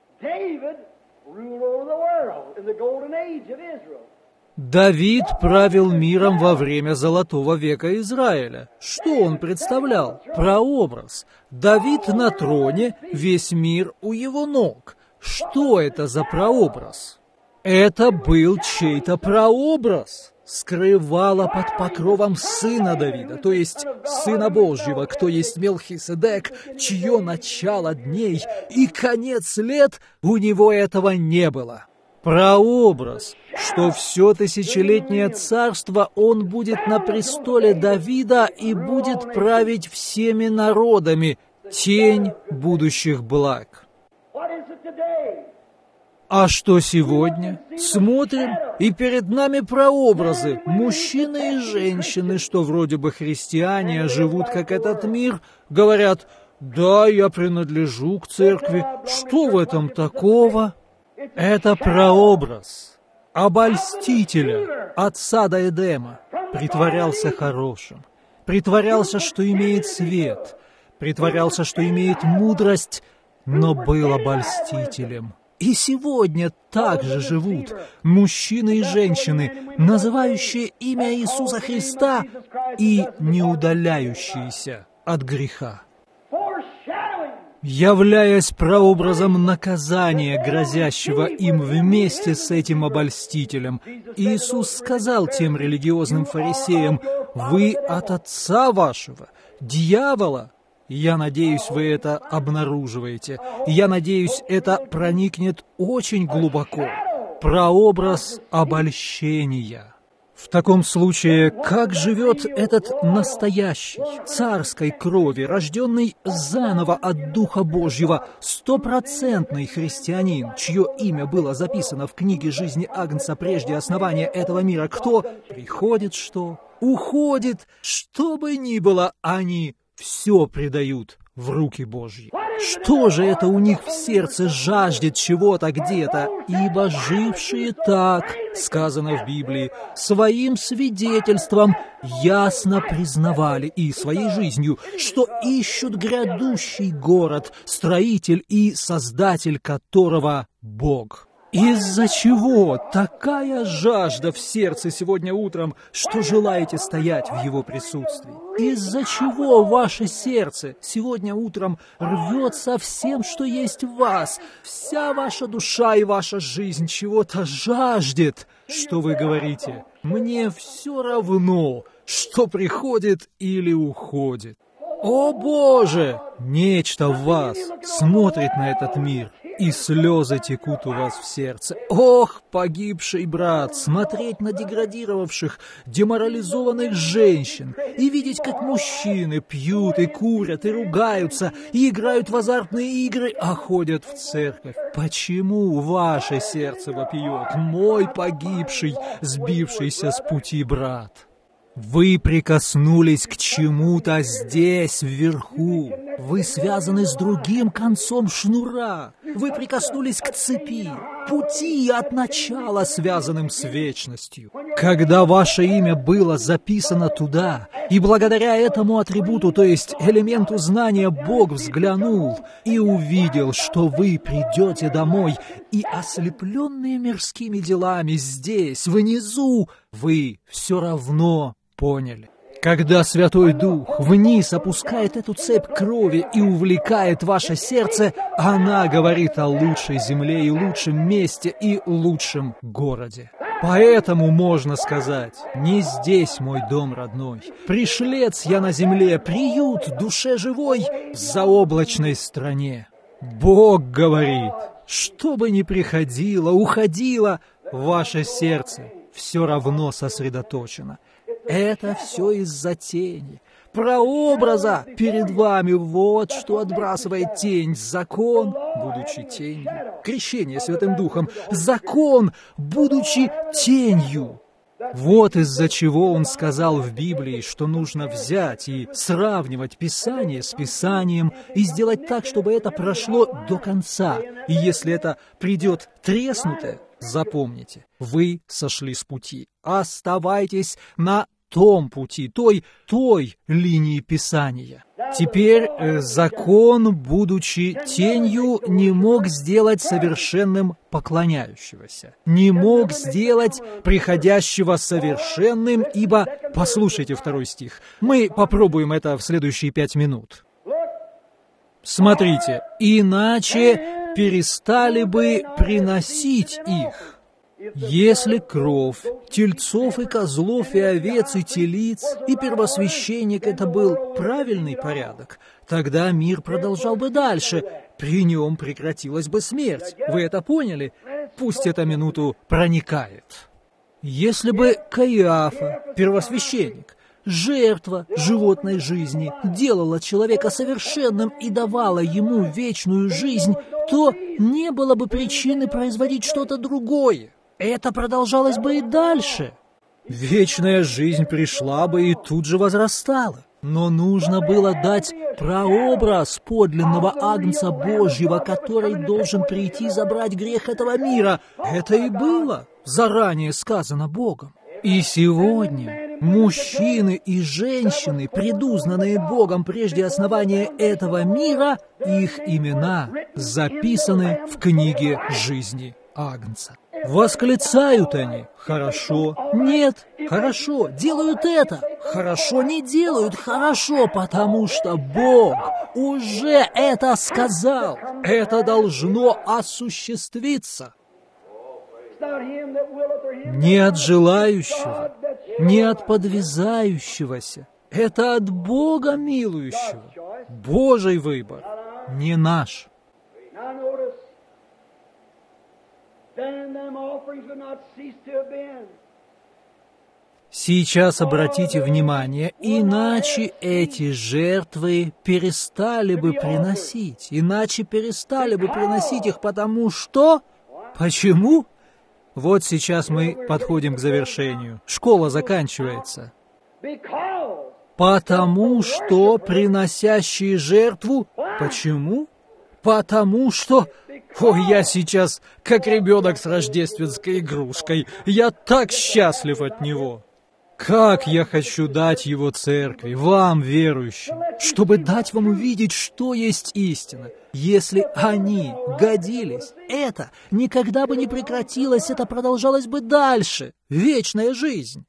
Давид правил миром во время Золотого века Израиля. Что он представлял? Прообраз. Давид на троне, весь мир у его ног. Что это за прообраз? Это был чей-то прообраз. Скрывало под покровом сына Давида, то есть сына Божьего, кто есть Мелхиседек, чье начало дней и конец лет у него этого не было. Прообраз, что все тысячелетнее царство он будет на престоле Давида и будет править всеми народами, тень будущих благ. А что сегодня? Смотрим, и перед нами прообразы, мужчины и женщины, что вроде бы христиане, а живут как этот мир, говорят: «Да, я принадлежу к церкви, что в этом такого?» Это прообраз обольстителя от сада Эдема. Притворялся хорошим, притворялся, что имеет свет, притворялся, что имеет мудрость, но был обольстителем. И сегодня так же живут мужчины и женщины, называющие имя Иисуса Христа и не удаляющиеся от греха, являясь прообразом наказания, грозящего им вместе с этим обольстителем. Иисус сказал тем религиозным фарисеям: «Вы от отца вашего, дьявола». Я надеюсь, вы это обнаруживаете. Я надеюсь, это проникнет очень глубоко. Прообраз обольщения. В таком случае, как живет этот настоящий, царской крови, рожденный заново от Духа Божьего, стопроцентный христианин, чье имя было записано в книге жизни Агнца прежде основания этого мира? Кто приходит, что уходит, что бы ни было, они все предают в руки Божьи. Что же это у них в сердце жаждет чего-то где-то? Ибо жившие так, сказано в Библии, своим свидетельством ясно признавали и своей жизнью, что ищут грядущий город, строитель и создатель которого Бог. Из-за чего такая жажда в сердце сегодня утром, что желаете стоять в Его присутствии? Из-за чего ваше сердце сегодня утром рвется всем, что есть в вас? Вся ваша душа и ваша жизнь чего-то жаждет, что вы говорите: «Мне все равно, что приходит или уходит». О Боже! Нечто в вас смотрит на этот мир, и слезы текут у вас в сердце. Ох, погибший брат, смотреть на деградировавших, деморализованных женщин и видеть, как мужчины пьют и курят, и ругаются, и играют в азартные игры, а ходят в церковь. Почему ваше сердце вопиет, мой погибший, сбившийся с пути брат? Вы прикоснулись к чему-то здесь, вверху. Вы связаны с другим концом шнура. Вы прикоснулись к цепи, пути от начала, связанным с вечностью. Когда ваше имя было записано туда, и благодаря этому атрибуту, то есть элементу знания, Бог взглянул и увидел, что вы придете домой, и ослепленные мирскими делами здесь, внизу, вы все равно поняли. Когда Святой Дух вниз опускает эту цепь крови и увлекает ваше сердце, она говорит о лучшей земле и лучшем месте и лучшем городе. Поэтому можно сказать: не здесь мой дом родной, пришлец я на земле, приют душе живой в заоблачной стране. Бог говорит: что бы ни приходило, уходило, ваше сердце все равно сосредоточено. Это все из-за тени, прообраза перед вами. Вот что отбрасывает тень. Закон, будучи тенью. Крещение Святым Духом. Закон, будучи тенью. Вот из-за чего он сказал в Библии, что нужно взять и сравнивать Писание с Писанием и сделать так, чтобы это прошло до конца. И если это придет треснутое, запомните, вы сошли с пути. Оставайтесь на том пути, той, той линии Писания. Теперь э, закон, будучи тенью, не мог сделать совершенным поклоняющегося, не мог сделать приходящего совершенным, ибо, послушайте второй стих, мы попробуем это в следующие пять минут. Смотрите, иначе перестали бы приносить их. Если кровь тельцов и козлов и овец и телиц и первосвященник — это был правильный порядок, тогда мир продолжал бы дальше, при нем прекратилась бы смерть. Вы это поняли? Пусть эта минуту проникает. Если бы Каиафа, первосвященник, жертва животной жизни, делала человека совершенным и давала ему вечную жизнь, то не было бы причины производить что-то другое. Это продолжалось бы и дальше. Вечная жизнь пришла бы и тут же возрастала. Но нужно было дать прообраз подлинного Агнца Божьего, который должен прийти и забрать грех этого мира. Это и было заранее сказано Богом. И сегодня мужчины и женщины, предузнанные Богом прежде основания этого мира, их имена записаны в книге жизни Агнца. Восклицают они: хорошо, нет, хорошо, делают это, хорошо, не делают, хорошо, потому что Бог уже это сказал. Это должно осуществиться. Не от желающего, не от подвязающегося. Это от Бога милующего. Божий выбор, не наш. Сейчас обратите внимание, иначе эти жертвы перестали бы приносить, иначе перестали бы приносить их, потому что... Почему? Вот сейчас мы подходим к завершению. Школа заканчивается. Потому что приносящие жертву... Почему? Потому что... Ой, я сейчас как ребенок с рождественской игрушкой. Я так счастлив от него. Как я хочу дать его церкви, вам, верующим, чтобы дать вам увидеть, что есть истина. Если они годились, это никогда бы не прекратилось, это продолжалось бы дальше. Вечная жизнь.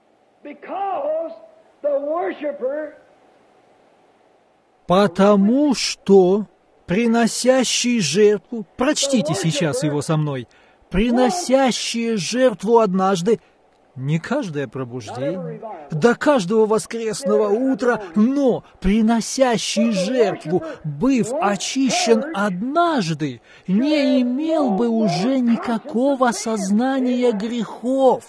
Потому что приносящий жертву, прочтите сейчас его со мной, приносящие жертву однажды, не каждое пробуждение, до каждого воскресного утра, но приносящий жертву, быв очищен однажды, не имел бы уже никакого сознания грехов.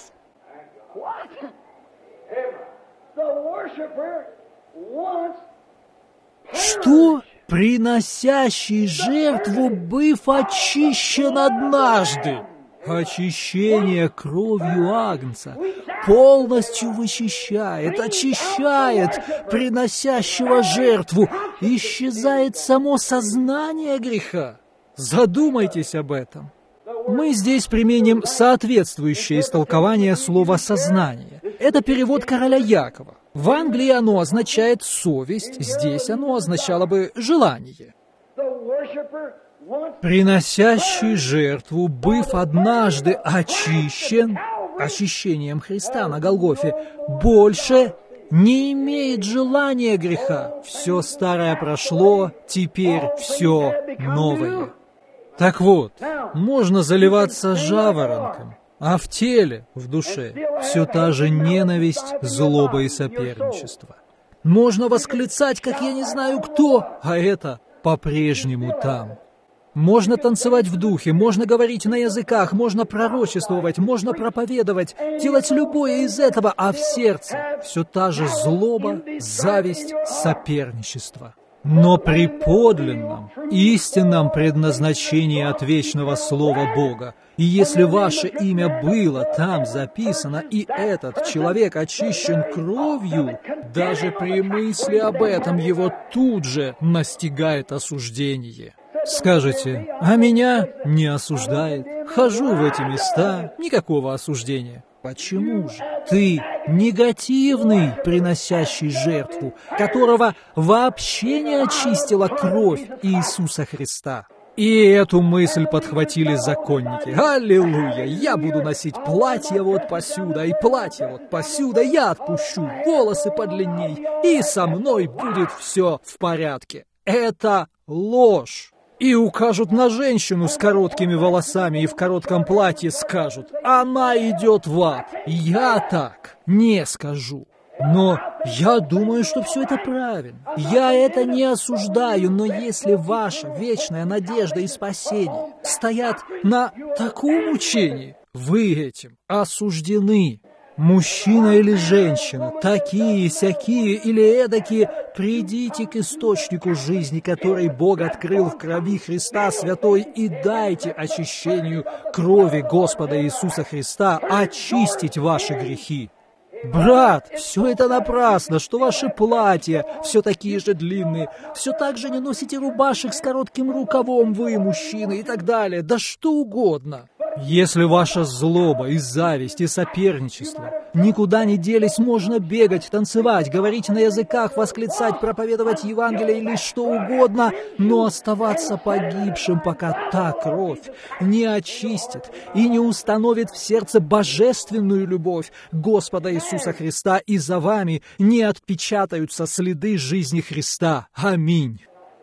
Что? Приносящий жертву, быв очищен однажды. Очищение кровью Агнца полностью вычищает, очищает приносящего жертву. Исчезает само сознание греха. Задумайтесь об этом. Мы здесь применим соответствующее истолкование слова «сознание». Это перевод короля Якова. В Англии оно означает «совесть», здесь оно означало бы «желание». Приносящий жертву, быв однажды очищен, очищением Христа на Голгофе, больше не имеет желания греха. Все старое прошло, теперь все новое. Так вот, можно заливаться жаворонком, а в теле, в душе, все та же ненависть, злоба и соперничество. Можно восклицать, как я не знаю кто, а это по-прежнему там. Можно танцевать в духе, можно говорить на языках, можно пророчествовать, можно проповедовать, делать любое из этого, а в сердце все та же злоба, зависть, соперничество. Но при подлинном, истинном предназначении от вечного Слова Бога, и если ваше имя было там записано, и этот человек очищен кровью, даже при мысли об этом его тут же настигает осуждение. Скажете, а меня не осуждает. Хожу в эти места, никакого осуждения. Почему же? Ты негативный, приносящий жертву, которого вообще не очистила кровь Иисуса Христа. И эту мысль подхватили законники. Аллилуйя! Я буду носить платье вот посюда и платье вот посюда. Я отпущу волосы подлинней, и со мной будет все в порядке. Это ложь. И укажут на женщину с короткими волосами и в коротком платье, скажут, она идет в ад. Я так не скажу. Но я думаю, что все это правильно. Я это не осуждаю, но если ваша вечная надежда и спасение стоят на таком учении, вы этим осуждены. Мужчина или женщина, такие, сякие или эдакие, придите к источнику жизни, который Бог открыл в крови Христа Святой, и дайте очищению крови Господа Иисуса Христа очистить ваши грехи. Брат, все это напрасно, что ваши платья все такие же длинные, все так же не носите рубашек с коротким рукавом вы, мужчины, и так далее, да что угодно. Если ваша злоба и зависть и соперничество никуда не делись, можно бегать, танцевать, говорить на языках, восклицать, проповедовать Евангелие или что угодно, но оставаться погибшим, пока та кровь не очистит и не установит в сердце божественную любовь Господа Иисуса Христа, и за вами не отпечатаются следы жизни Христа. Аминь.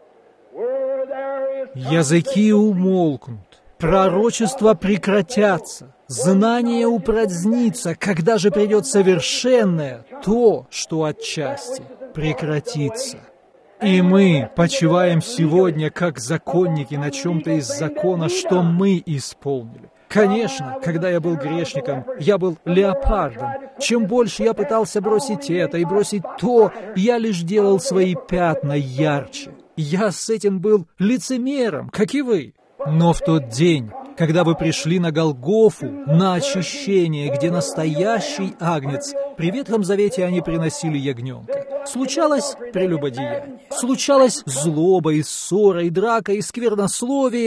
Языки умолкнут. Пророчества прекратятся, знание упразднится, когда же придет совершенное, то, что отчасти прекратится. И мы почиваем сегодня, как законники, на чем-то из закона, что мы исполнили. Конечно, когда я был грешником, я был леопардом. Чем больше я пытался бросить это и бросить то, я лишь делал свои пятна ярче. Я с этим был лицемером, как и вы. Но в тот день, когда вы пришли на Голгофу, на очищение, где настоящий агнец, при Ветхом Завете они приносили ягненка, случалось прелюбодеяние, случалось злоба и ссора, и драка, и сквернословие,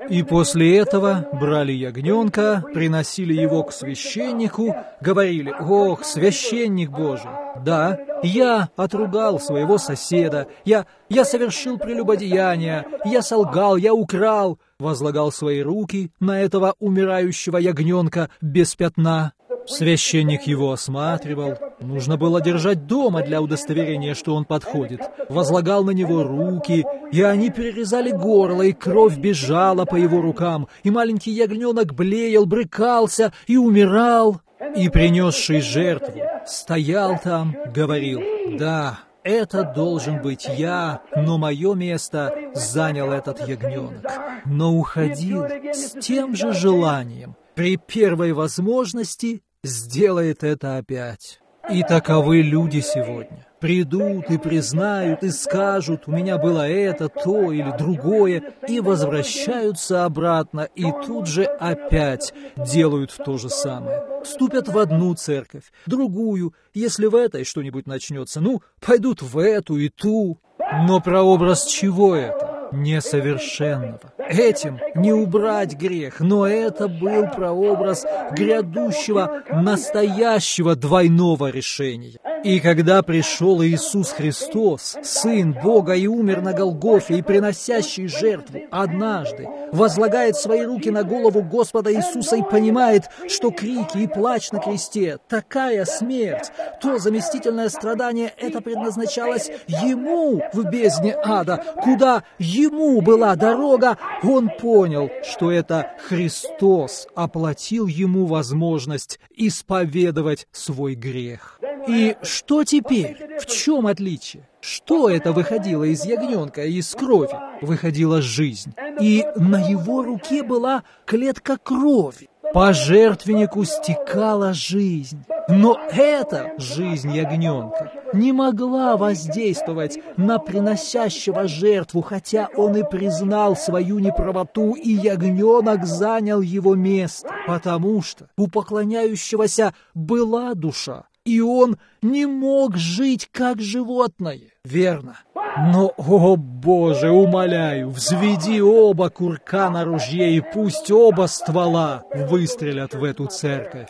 И после этого брали ягненка, приносили его к священнику, говорили: «Ох, священник Божий, да, я отругал своего соседа, я, я совершил прелюбодеяние, я солгал, я украл», возлагал свои руки на этого умирающего ягненка без пятна. Священник его осматривал, нужно было держать дома для удостоверения, что он подходит, возлагал на него руки, и они перерезали горло, и кровь бежала по его рукам, и маленький ягненок блеял, брыкался и умирал. И принесший жертву стоял там, говорил: «Да, это должен быть я, но мое место занял этот ягненок». Но уходил с тем же желанием, при первой возможности сделает это опять. И таковы люди сегодня. Придут и признают, и скажут: «У меня было это, то или другое», и возвращаются обратно, и тут же опять делают то же самое. Вступят в одну церковь, другую, если в этой что-нибудь начнется, ну, пойдут в эту и ту. Но прообраз чего это? Несовершенного. Этим не убрать грех, но это был прообраз грядущего, настоящего двойного решения. И когда пришел Иисус Христос, Сын Бога, и умер на Голгофе, и приносящий жертву, однажды возлагает свои руки на голову Господа Иисуса и понимает, что крики и плач на кресте, такая смерть, то заместительное страдание, это предназначалось Ему в бездне ада, куда Ему была дорога, Он понял, что это Христос оплатил Ему возможность исповедовать свой грех. И что теперь? В чем отличие? Что это выходило из ягненка, из крови? Выходила жизнь. И на его руке была клетка крови. По жертвеннику стекала жизнь. Но эта жизнь ягненка не могла воздействовать на приносящего жертву, хотя он и признал свою неправоту, и ягненок занял его место, потому что у поклоняющегося была душа, и он не мог жить как животное. Верно. Но, о Боже, умоляю, взведи оба курка на ружье, и пусть оба ствола выстрелят в эту церковь.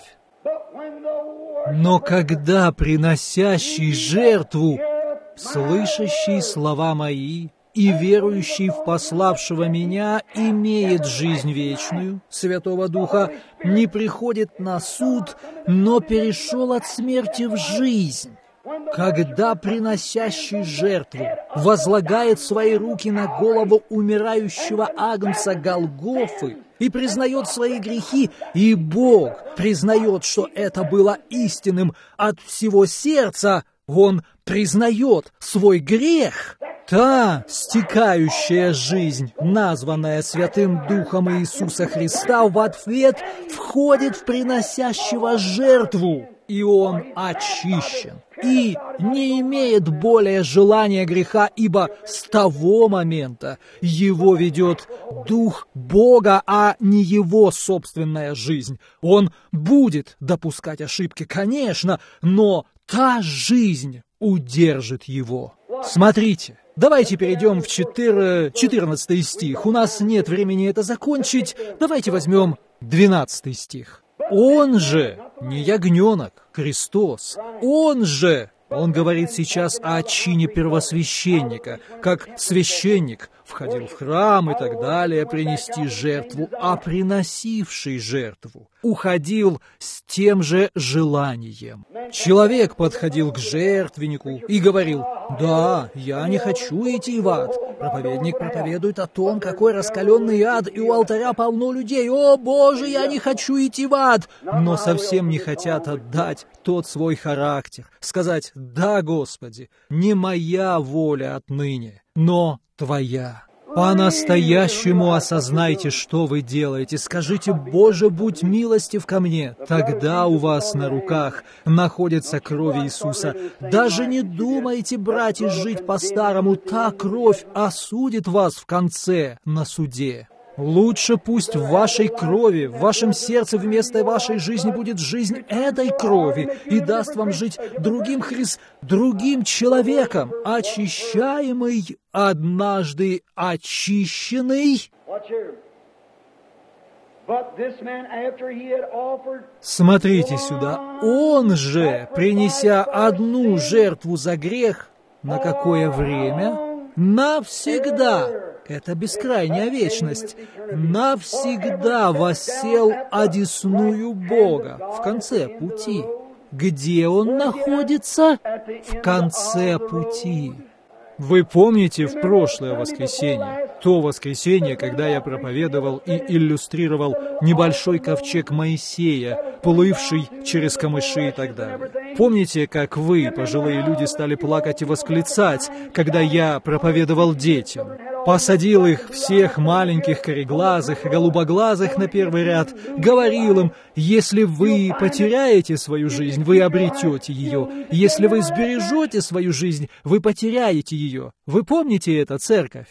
Но когда приносящий жертву, слышащий слова мои и верующий в пославшего меня имеет жизнь вечную, Святого Духа, не приходит на суд, но перешел от смерти в жизнь. Когда приносящий жертву возлагает свои руки на голову умирающего агнца Голгофы и признает свои грехи, и Бог признает, что это было истинным от всего сердца, Он признает свой грех. Та стекающая жизнь, названная Святым Духом Иисуса Христа, в ответ входит в приносящего жертву, и он очищен, и не имеет более желания греха, ибо с того момента его ведет Дух Бога, а не его собственная жизнь. Он будет допускать ошибки, конечно, но та жизнь удержит его. Смотрите. Давайте перейдем в четырнадцатый стих. У нас нет времени это закончить. Давайте возьмем двенадцатый стих. Он же, не ягненок, Христос, Он же, он говорит сейчас о чине первосвященника, как священник входил в храм и так далее, принести жертву, а приносивший жертву уходил с тем же желанием. Человек подходил к жертвеннику и говорил: «Да, я не хочу идти в ад». Проповедник проповедует о том, какой раскаленный ад, и у алтаря полно людей. «О, Боже, я не хочу идти в ад!» Но совсем не хотят отдать тот свой характер, сказать: «Да, Господи, не моя воля отныне, но Твоя». По-настоящему осознайте, что вы делаете. Скажите: «Боже, будь милостив ко мне». Тогда у вас на руках находится кровь Иисуса. Даже не думайте, брать и жить по-старому. Та кровь осудит вас в конце на суде. Лучше пусть в вашей крови, в вашем сердце вместо вашей жизни будет жизнь этой крови и даст вам жить другим Христ, другим человеком, очищаемый, однажды очищенный. Смотрите сюда, он же, принеся одну жертву за грех, на какое время? Навсегда. Это бескрайняя вечность. Навсегда воссел одесную Бога в конце пути. Где он находится? В конце пути. Вы помните в прошлое воскресенье, то воскресенье, когда я проповедовал и иллюстрировал небольшой ковчег Моисея, плывший через камыши и так далее? Помните, как вы, пожилые люди, стали плакать и восклицать, когда я проповедовал детям? Посадил их всех маленьких кореглазых и голубоглазых на первый ряд, говорил им: если вы потеряете свою жизнь, вы обретете ее. Если вы сбережете свою жизнь, вы потеряете ее. Вы помните это, церковь?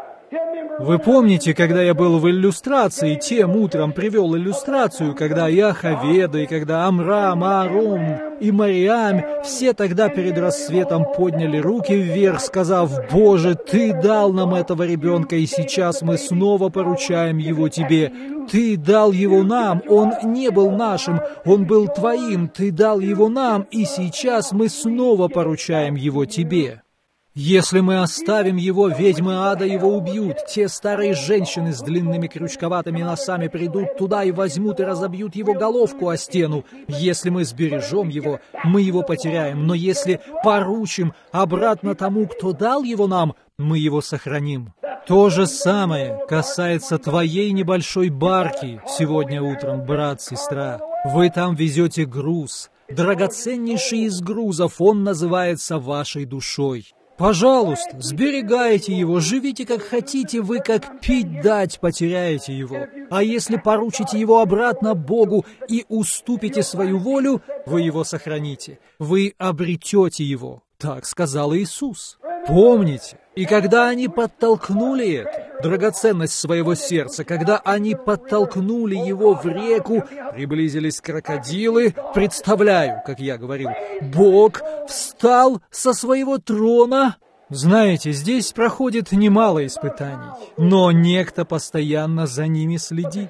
Вы помните, когда я был в иллюстрации, тем утром привел иллюстрацию, когда и Ахаведа, и когда Амрам, Аарон и Мариам, все тогда перед рассветом подняли руки вверх, сказав: «Боже, Ты дал нам этого ребенка, и сейчас мы снова поручаем его Тебе. Ты дал его нам, он не был нашим, он был Твоим, Ты дал его нам, и сейчас мы снова поручаем его Тебе». Если мы оставим его, ведьмы ада его убьют. Те старые женщины с длинными крючковатыми носами придут туда и возьмут и разобьют его головку о стену. Если мы сбережем его, мы его потеряем. Но если поручим обратно тому, кто дал его нам, мы его сохраним. То же самое касается твоей небольшой барки сегодня утром, брат, сестра. Вы там везете груз. Драгоценнейший из грузов, он называется вашей душой. Пожалуйста, сберегайте его, живите как хотите, вы как пить дать потеряете его. А если поручите его обратно Богу и уступите свою волю, вы его сохраните, вы обретете его. Так сказал Иисус. Помните, и когда они подтолкнули это, драгоценность своего сердца, когда они подтолкнули его в реку, приблизились крокодилы, представляю, как я говорил, Бог встал со своего трона. Знаете, здесь проходит немало испытаний, но некто постоянно за ними следит.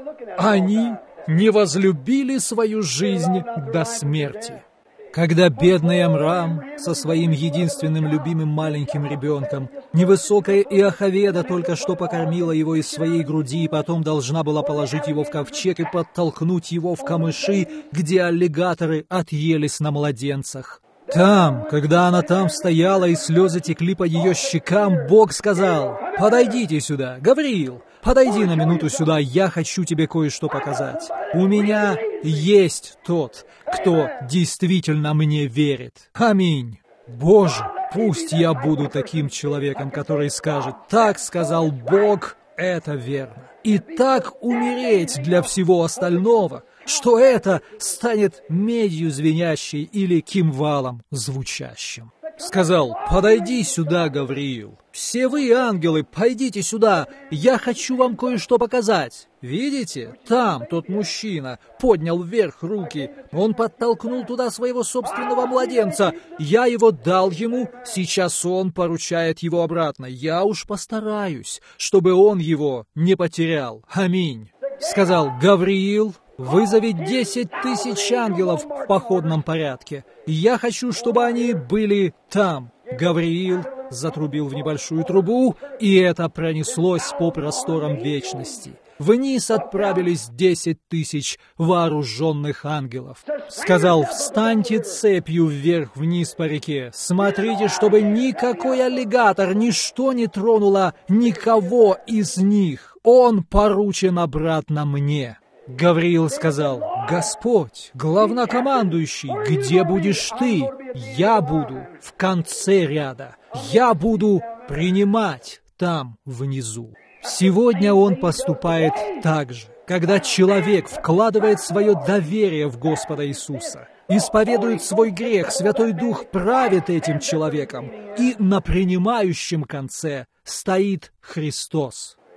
Они не возлюбили свою жизнь до смерти. Когда бедный Амрам со своим единственным любимым маленьким ребенком, невысокая Иохаведа только что покормила его из своей груди и потом должна была положить его в ковчег и подтолкнуть его в камыши, где аллигаторы отъелись на младенцах. Там, когда она там стояла и слезы текли по ее щекам, Бог сказал: «Подойдите сюда, Гавриил, подойди на минуту сюда, я хочу тебе кое-что показать. У меня есть тот, кто действительно мне верит. Аминь. Боже, пусть я буду таким человеком, который скажет: так сказал Бог, это верно. И так умереть для всего остального, что это станет медью звенящей или кимвалом звучащим». Сказал: «Подойди сюда, Гавриил. Все вы, ангелы, пойдите сюда. Я хочу вам кое-что показать. Видите? Там тот мужчина поднял вверх руки. Он подтолкнул туда своего собственного младенца. Я его дал ему. Сейчас он поручает его обратно. Я уж постараюсь, чтобы он его не потерял. Аминь». Сказал: «Гавриил, вызови десять тысяч ангелов в походном порядке. Я хочу, чтобы они были там». Гавриил затрубил в небольшую трубу, и это пронеслось по просторам вечности. Вниз отправились десять тысяч вооруженных ангелов. Сказал: «Встаньте цепью вверх-вниз по реке. Смотрите, чтобы никакой аллигатор, ничто не тронуло никого из них. Он поручен обратно мне». Гавриил сказал: «Господь, главнокомандующий, где будешь ты? Я буду в конце ряда. Я буду принимать там внизу». Сегодня он поступает так же, когда человек вкладывает свое доверие в Господа Иисуса, исповедует свой грех, Святой Дух правит этим человеком, и на принимающем конце стоит Христос.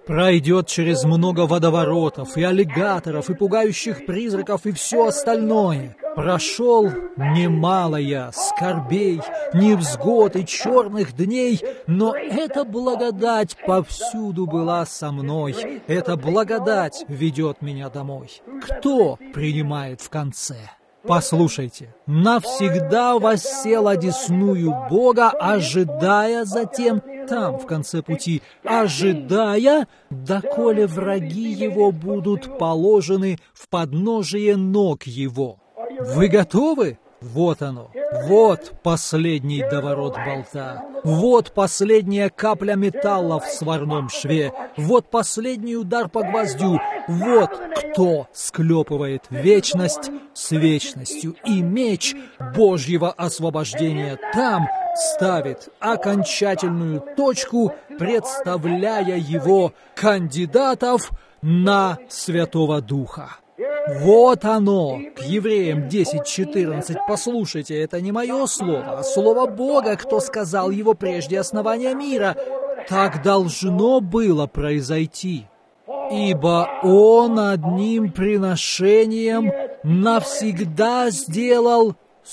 пройдет через много водоворотов, и аллигаторов, и пугающих призраков, и все остальное. Прошел немало я скорбей, невзгод и черных дней, но эта благодать повсюду была со мной. Эта благодать ведет меня домой. Кто принимает в конце? Послушайте, навсегда воссел одесную Бога, ожидая затем там, в конце пути, ожидая, доколе враги его будут положены в подножие ног его. Вы готовы? Вот оно. Вот последний доворот болта. Вот последняя капля металла в сварном шве. Вот последний удар по гвоздю. Вот кто склепывает вечность с вечностью. И меч Божьего освобождения там ставит окончательную точку, представляя его кандидатов на Святого Духа. Вот оно, к Евреям десять четырнадцать. Послушайте, это не мое слово, а слово Бога, кто сказал его прежде основания мира. Так должно было произойти. Ибо Он одним приношением навсегда сделал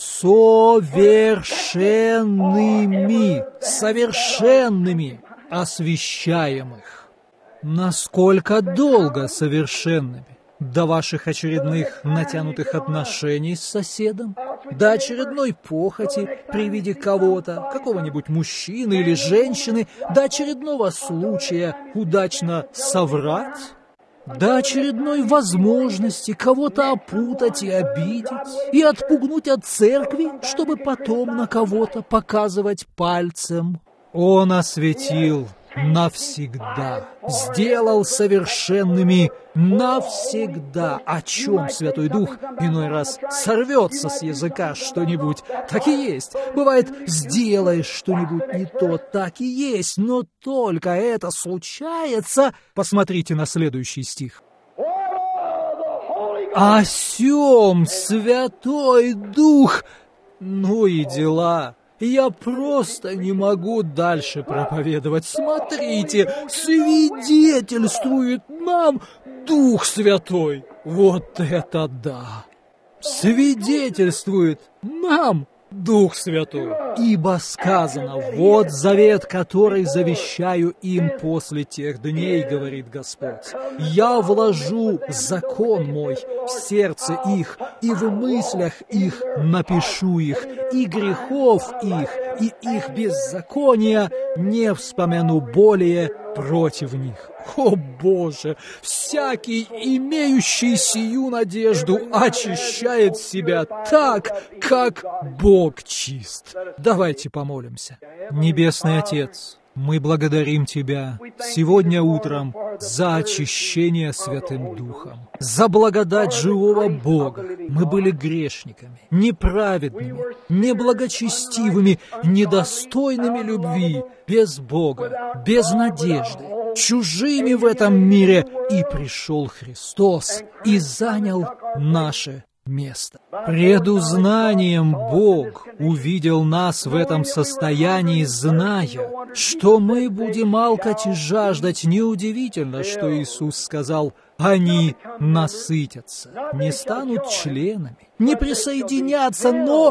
совершенными, совершенными освящаемых. Насколько долго совершенными? До ваших очередных натянутых отношений с соседом? До очередной похоти при виде кого-то, какого-нибудь мужчины или женщины? До очередного случая удачно соврать? До очередной возможности кого-то опутать и обидеть? И отпугнуть от церкви, чтобы потом на кого-то показывать пальцем? Он осветил навсегда, сделал совершенными навсегда. О чем Святой Дух иной раз сорвется с языка что-нибудь? Так и есть. Бывает, сделаешь что-нибудь не то, так и есть. Но только это случается. Посмотрите на следующий стих. О сем Святой Дух. Ну и дела. Я просто не могу дальше проповедовать. Смотрите, свидетельствует нам Дух Святой. Вот это да! Свидетельствует нам Дух Святой. Ибо сказано, вот завет, который завещаю им после тех дней, говорит Господь. Я вложу закон мой в сердце их, и в мыслях их напишу их, и грехов их, и их беззакония не вспомяну более против них. О Боже! Всякий, имеющий сию надежду, очищает себя так, как Бог чист. Давайте помолимся. Небесный Отец, мы благодарим Тебя сегодня утром за очищение Святым Духом, за благодать живого Бога. Мы были грешниками, неправедными, неблагочестивыми, недостойными любви, без Бога, без надежды, чужими в этом мире. И пришел Христос и занял наше место. Предузнанием Бог увидел нас в этом состоянии, зная, что мы будем алкать и жаждать. Неудивительно, что Иисус сказал: «Они насытятся, не станут членами, не присоединятся, но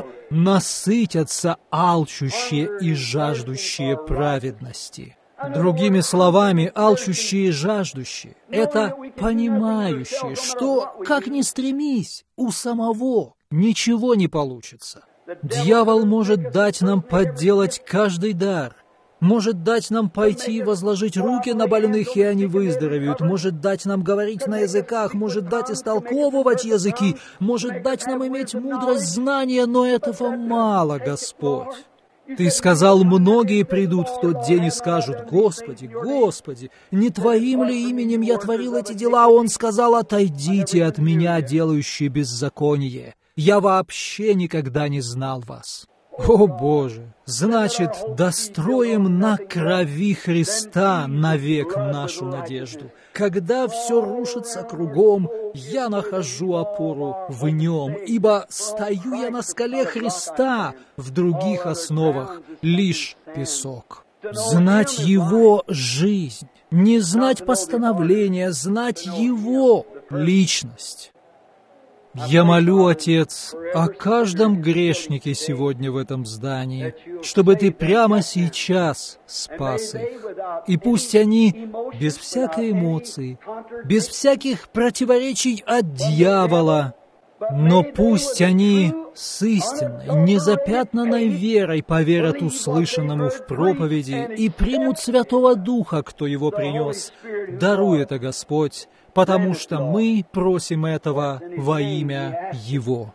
насытятся алчущие и жаждущие праведности». Другими словами, алчущие и жаждущие — это понимающие, что, как ни стремись, у самого ничего не получится. Дьявол может дать нам подделать каждый дар, может дать нам пойти и возложить руки на больных, и они выздоровеют, может дать нам говорить на языках, может дать истолковывать языки, может дать нам иметь мудрость, знания, но этого мало, Господь. Ты сказал, многие придут в тот день и скажут: «Господи, Господи, не Твоим ли именем я творил эти дела?» Он сказал: «Отойдите от меня, делающие беззаконие. Я вообще никогда не знал вас». О, Боже! Значит, достроим на крови Христа навек нашу надежду. Когда все рушится кругом, я нахожу опору в Нем, ибо стою я на скале Христа, в других основах лишь песок. Знать Его жизнь, не знать постановления, знать Его личность. Я молю, Отец, о каждом грешнике сегодня в этом здании, чтобы Ты прямо сейчас спас их. И пусть они без всякой эмоции, без всяких противоречий от дьявола, но пусть они с истинной, незапятнанной верой поверят услышанному в проповеди и примут Святого Духа, кто его принес. Даруй это, Господь, потому что мы просим этого во имя Его.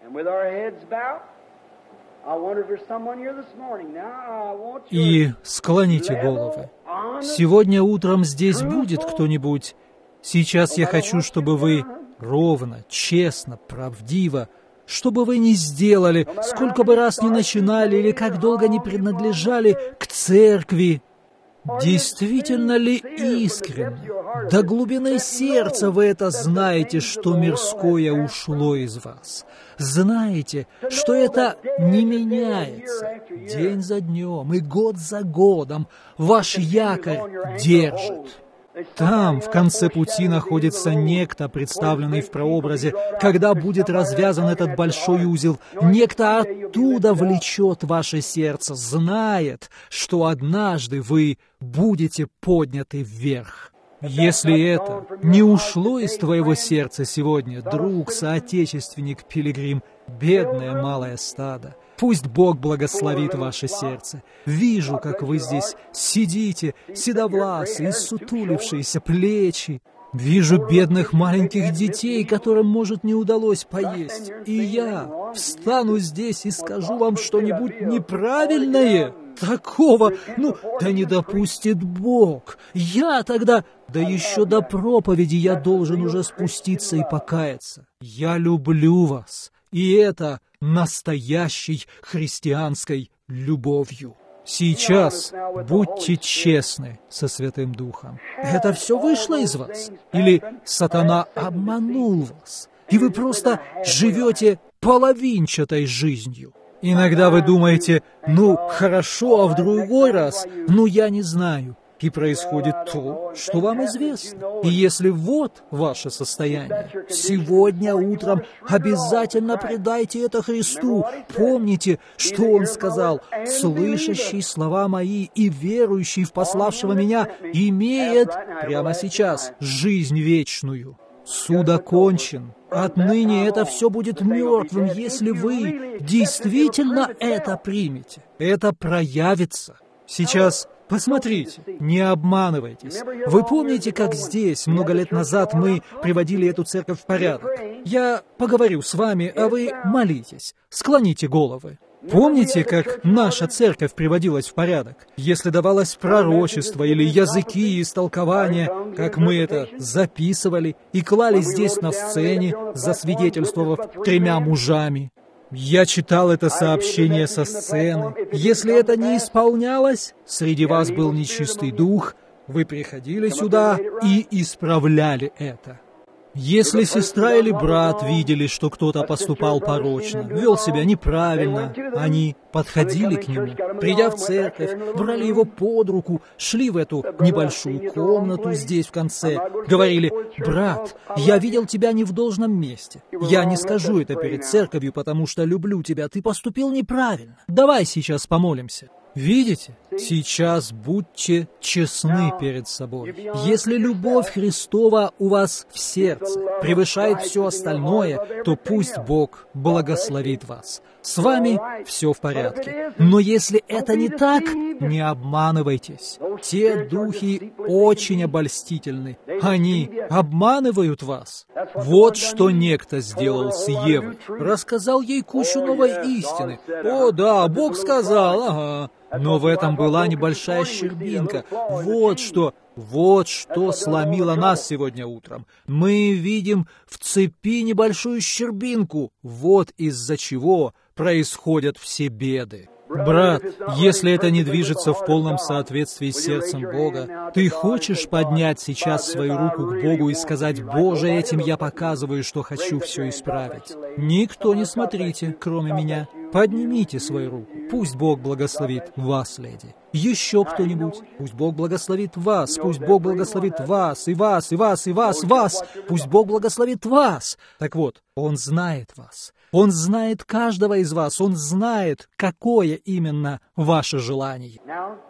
И склоните головы. Сегодня утром здесь будет кто-нибудь. Сейчас я хочу, чтобы вы ровно, честно, правдиво, что бы вы ни сделали, сколько бы раз ни начинали или как долго ни принадлежали к церкви, действительно ли искренне, до глубины сердца вы это знаете, что мирское ушло из вас? Знаете, что это не меняется день за днем и год за годом, ваш якорь держит? Там, в конце пути, находится некто, представленный в прообразе. Когда будет развязан этот большой узел, некто оттуда влечет ваше сердце, знает, что однажды вы будете подняты вверх. Если это не ушло из твоего сердца сегодня, друг, соотечественник, пилигрим, бедное малое стадо, пусть Бог благословит ваше сердце. Вижу, как вы здесь сидите, седовласые, ссутулившиеся плечи. Вижу бедных маленьких детей, которым, может, не удалось поесть. И я встану здесь и скажу вам что-нибудь неправильное. Такого, ну, да не допустит Бог. Я тогда, да еще до проповеди я должен уже спуститься и покаяться. Я люблю вас, и это настоящей христианской любовью. Сейчас будьте честны со Святым Духом. Это все вышло из вас? Или сатана обманул вас, и вы просто живете половинчатой жизнью? Иногда вы думаете, ну, хорошо, а в другой раз, ну, я не знаю. И происходит то, что вам известно. И если вот ваше состояние, сегодня утром обязательно предайте это Христу. Помните, что Он сказал: «Слышащий слова мои и верующий в пославшего меня имеет прямо сейчас жизнь вечную». Суд окончен. Отныне это все будет мертвым, если вы действительно это примете. Это проявится. Сейчас посмотрите, не обманывайтесь. Вы помните, как здесь много лет назад мы приводили эту церковь в порядок? Я поговорю с вами, а вы молитесь. Склоните головы. Помните, как наша церковь приводилась в порядок? Если давалось пророчество или языки и истолкования, как мы это записывали и клали здесь на сцене, засвидетельствовав тремя мужами. Я читал это сообщение со сцены. Если это не исполнялось, среди вас был нечистый дух, вы приходили сюда и исправляли это. Если сестра или брат видели, что кто-то поступал порочно, вел себя неправильно, они подходили к нему, придя в церковь, брали его под руку, шли в эту небольшую комнату здесь в конце, говорили: «Брат, я видел тебя не в должном месте. Я не скажу это перед церковью, потому что люблю тебя, ты поступил неправильно. Давай сейчас помолимся». Видите? Сейчас будьте честны перед собой. Если любовь Христова у вас в сердце превышает все остальное, то пусть Бог благословит вас. С вами все в порядке. Но если это не так, не обманывайтесь. Те духи очень обольстительны. Они обманывают вас. Вот что некто сделал с Евой. Рассказал ей кучу новой истины. О, да, Бог сказал, ага. Но в этом была небольшая щербинка. Вот что, вот что сломило нас сегодня утром. Мы видим в цепи небольшую щербинку. Вот из-за чего происходят все беды. Брат, если это не движется в полном соответствии с сердцем Бога, ты хочешь поднять сейчас свою руку к Богу и сказать: «Боже, этим я показываю, что хочу все исправить». Никто не смотрите, кроме меня. Поднимите свою руку. Пусть Бог благословит вас, леди. Еще кто-нибудь? Пусть Бог благословит вас. Пусть Бог благословит вас, и вас, и вас, и вас, вас. Пусть Бог благословит вас. Так вот, Он знает вас. Он знает каждого из вас. Он знает, какое именно ваше желание.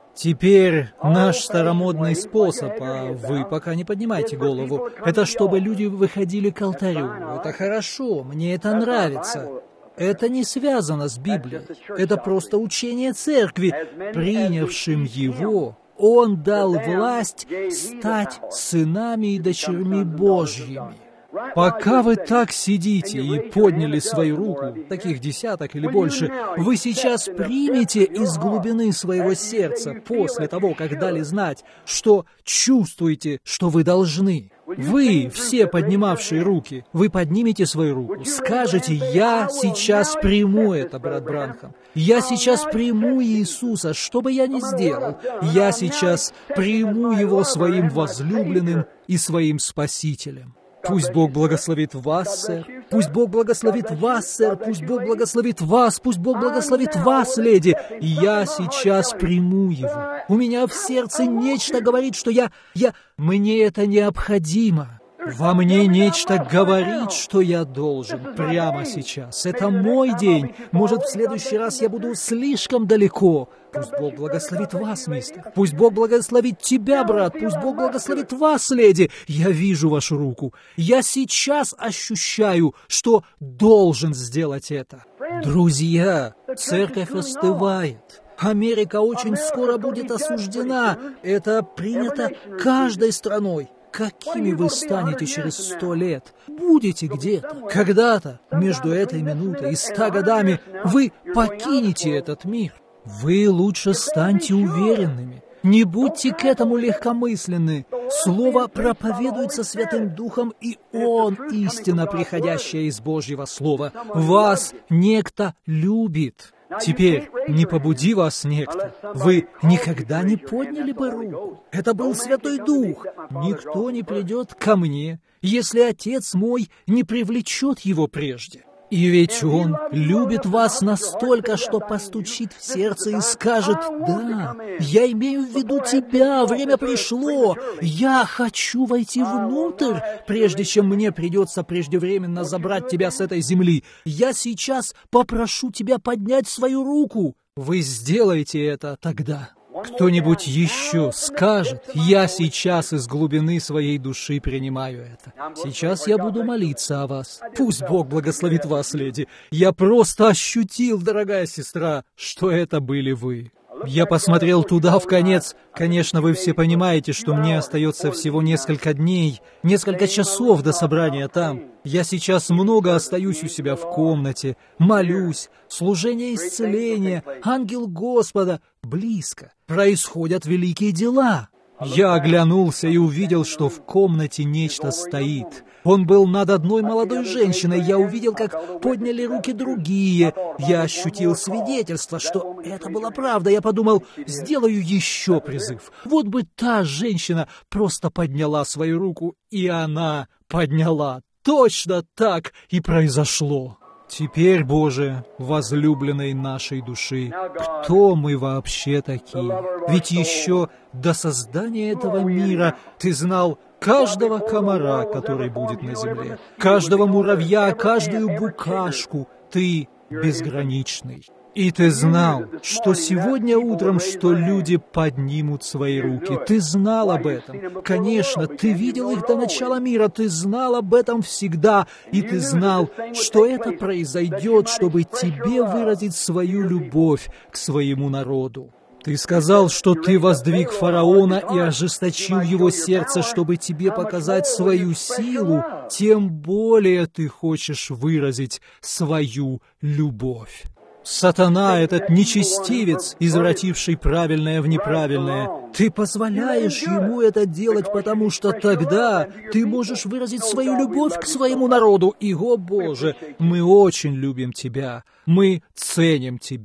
Теперь наш старомодный способ, а вы пока не поднимайте голову, это чтобы люди выходили к алтарю. Это хорошо, мне это нравится. Это не связано с Библией. Это просто учение церкви. Принявшим его, Он дал власть стать сынами и дочерьми Божьими. Пока вы так сидите и подняли свою руку, таких десяток или больше, вы сейчас примете из глубины своего сердца, после того, как дали знать, что чувствуете, что вы должны. Вы, все поднимавшие руки, вы поднимете свою руку, скажете: «Я сейчас приму это, брат Бранхам. Я сейчас приму Иисуса, что бы я ни сделал. Я сейчас приму Его своим возлюбленным и своим Спасителем». Пусть Бог благословит вас, сэр. Пусть Бог благословит вас, сэр. Пусть Бог благословит вас. Пусть Бог благословит вас, леди. И я сейчас приму Его. У меня в сердце нечто говорит, что я... я... Мне это необходимо. Во мне нечто говорит, что я должен прямо сейчас. Это мой день. Может, в следующий раз я буду слишком далеко. Пусть Бог благословит вас, мистер. Пусть Бог благословит тебя, брат. Пусть Бог благословит вас, леди. Я вижу вашу руку. Я сейчас ощущаю, что должен сделать это. Друзья, церковь остывает. Америка очень скоро будет осуждена. Это принято каждой страной. Какими вы станете через сто лет? Будете где-то. Когда-то, между этой минутой и ста годами, вы покинете этот мир. Вы лучше станьте уверенными. Не будьте к этому легкомысленны. Слово проповедуется Святым Духом, и Он истина, приходящая из Божьего Слова. Вас некто любит. Теперь, не побуди вас некто, вы никогда не подняли бы руку. Это был Святой Дух. Никто не придет ко мне, если Отец мой не привлечет его прежде. И ведь Он любит вас настолько, что постучит в сердце и скажет: «Да, я имею в виду тебя, время пришло, я хочу войти внутрь, прежде чем мне придется преждевременно забрать тебя с этой земли. Я сейчас попрошу тебя поднять свою руку». Вы сделаете это тогда. Кто-нибудь еще скажет: «Я сейчас из глубины своей души принимаю это. Сейчас я буду молиться о вас». Пусть Бог благословит вас, леди. Я просто ощутил, дорогая сестра, что это были вы. Я посмотрел туда в конец. Конечно, вы все понимаете, что мне остается всего несколько дней, несколько часов до собрания там. Я сейчас много остаюсь у себя в комнате, молюсь, служение исцеления, ангел Господа. Близко. Происходят великие дела. Я оглянулся и увидел, что в комнате нечто стоит. Он был над одной молодой женщиной. Я увидел, как подняли руки другие. Я ощутил свидетельство, что это была правда. Я подумал: сделаю еще призыв. Вот бы та женщина просто подняла свою руку, и она подняла. Точно так и произошло. Теперь, Боже, возлюбленной нашей души, кто мы вообще такие? Ведь еще до создания этого мира Ты знал каждого комара, который будет на земле, каждого муравья, каждую букашку. Ты безграничный. И Ты знал, что сегодня утром, что люди поднимут свои руки. Ты знал об этом. Конечно, Ты видел их до начала мира. Ты знал об этом всегда. И Ты знал, что это произойдет, чтобы Тебе выразить свою любовь к своему народу. Ты сказал, что Ты воздвиг фараона и ожесточил его сердце, чтобы Тебе показать свою силу. Тем более Ты хочешь выразить свою любовь. Сатана, этот нечестивец, извративший правильное в неправильное, Ты позволяешь ему это делать, потому что тогда Ты можешь выразить свою любовь к своему народу. И, о Боже, мы очень любим Тебя, мы ценим Тебя.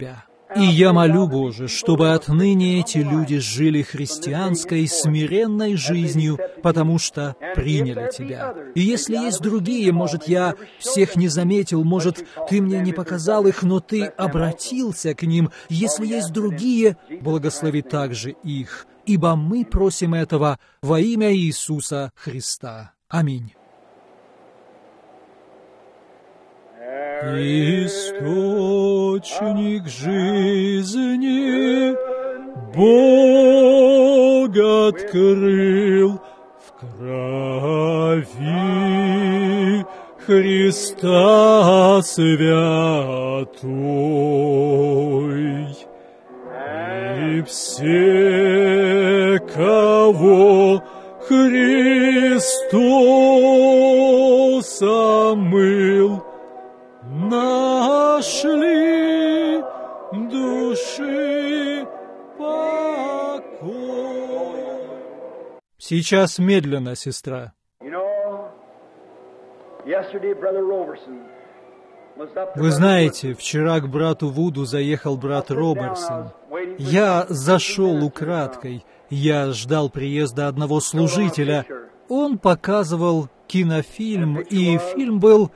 И я молю, Боже, чтобы отныне эти люди жили христианской, смиренной жизнью, потому что приняли Тебя. И если есть другие, может, я всех не заметил, может, Ты мне не показал их, но Ты обратился к ним. Если есть другие, благослови также их, ибо мы просим этого во имя Иисуса Христа. Аминь. Источник жизни Бог открыл в крови Христа святой. И все, кого Христос омыл, нашли души покой. Сейчас медленно, сестра. Вы знаете, вчера к брату Вуду заехал брат Роберсон. Я зашел украдкой. Я ждал приезда одного служителя. Он показывал кинофильм, и фильм был...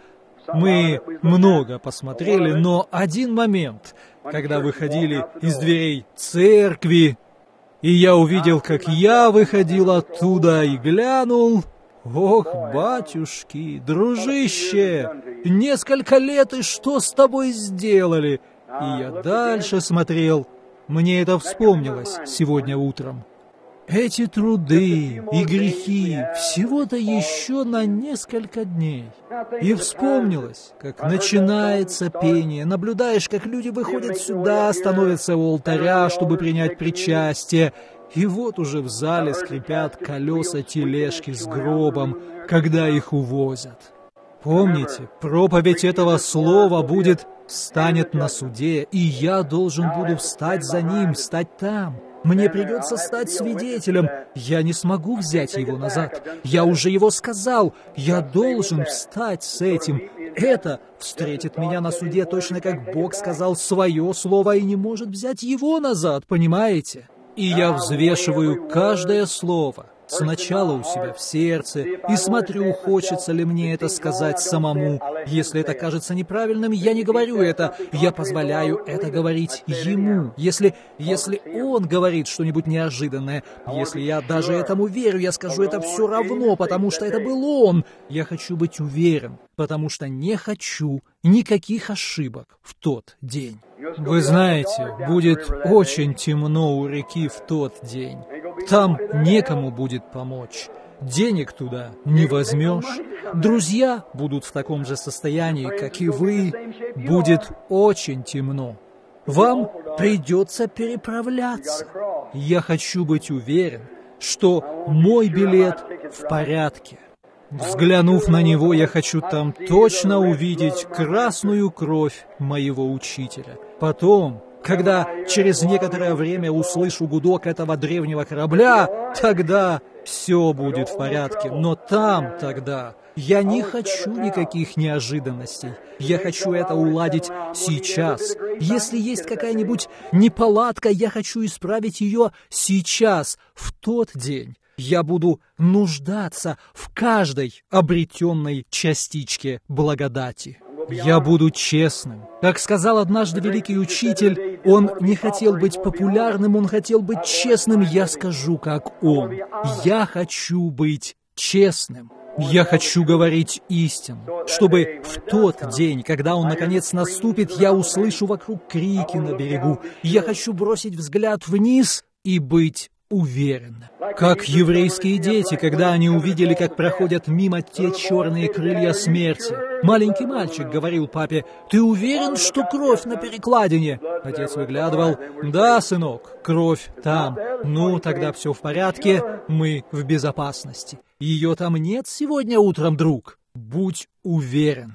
Мы много посмотрели, но один момент, когда выходили из дверей церкви, и я увидел, как я выходил оттуда и глянул. Ох, батюшки, дружище, несколько лет, и что с тобой сделали? И я дальше смотрел. Мне это вспомнилось сегодня утром. Эти труды и грехи всего-то еще на несколько дней. И вспомнилось, как начинается пение, наблюдаешь, как люди выходят сюда, становятся у алтаря, чтобы принять причастие, и вот уже в зале скрипят колеса тележки с гробом, когда их увозят. Помните, проповедь этого слова будет «встанет на суде», и я должен буду встать за ним, стать там. Мне придется стать свидетелем. Я не смогу взять его назад. Я уже его сказал. Я должен встать с этим. Это встретит меня на суде точно как Бог сказал свое слово и не может взять его назад, понимаете? И я взвешиваю каждое слово. Сначала у себя в сердце и смотрю, хочется ли мне это сказать самому. Если это кажется неправильным, я не говорю это, я позволяю это говорить ему. Если, если он говорит что-нибудь неожиданное, если я даже этому верю, я скажу это все равно, потому что это был он. Я хочу быть уверен, потому что не хочу никаких ошибок в тот день. Вы знаете, будет очень темно у реки в тот день. Там некому будет помочь. Денег туда не возьмешь. Друзья будут в таком же состоянии, как и вы. Будет очень темно. Вам придется переправляться. Я хочу быть уверен, что мой билет в порядке. Взглянув на него, я хочу там точно увидеть красную кровь моего учителя. Потом, когда через некоторое время услышу гудок этого древнего корабля, тогда все будет в порядке. Но там тогда я не хочу никаких неожиданностей. Я хочу это уладить сейчас. Если есть какая-нибудь неполадка, я хочу исправить ее сейчас, в тот день. Я буду нуждаться в каждой обретенной частичке благодати. Я буду честным. Как сказал однажды великий учитель, он не хотел быть популярным, он хотел быть честным. Я скажу, как он. Я хочу быть честным. Я хочу говорить истину, чтобы в тот день, когда он наконец наступит, я услышу вокруг крики на берегу. Я хочу бросить взгляд вниз и быть уверен. Как еврейские дети, когда они увидели, как проходят мимо те черные крылья смерти. Маленький мальчик говорил папе: «Ты уверен, что кровь на перекладине?» Отец выглядывал: «Да, сынок, кровь там. Ну, тогда все в порядке, мы в безопасности. Ее там нет сегодня утром, друг. Будь уверен».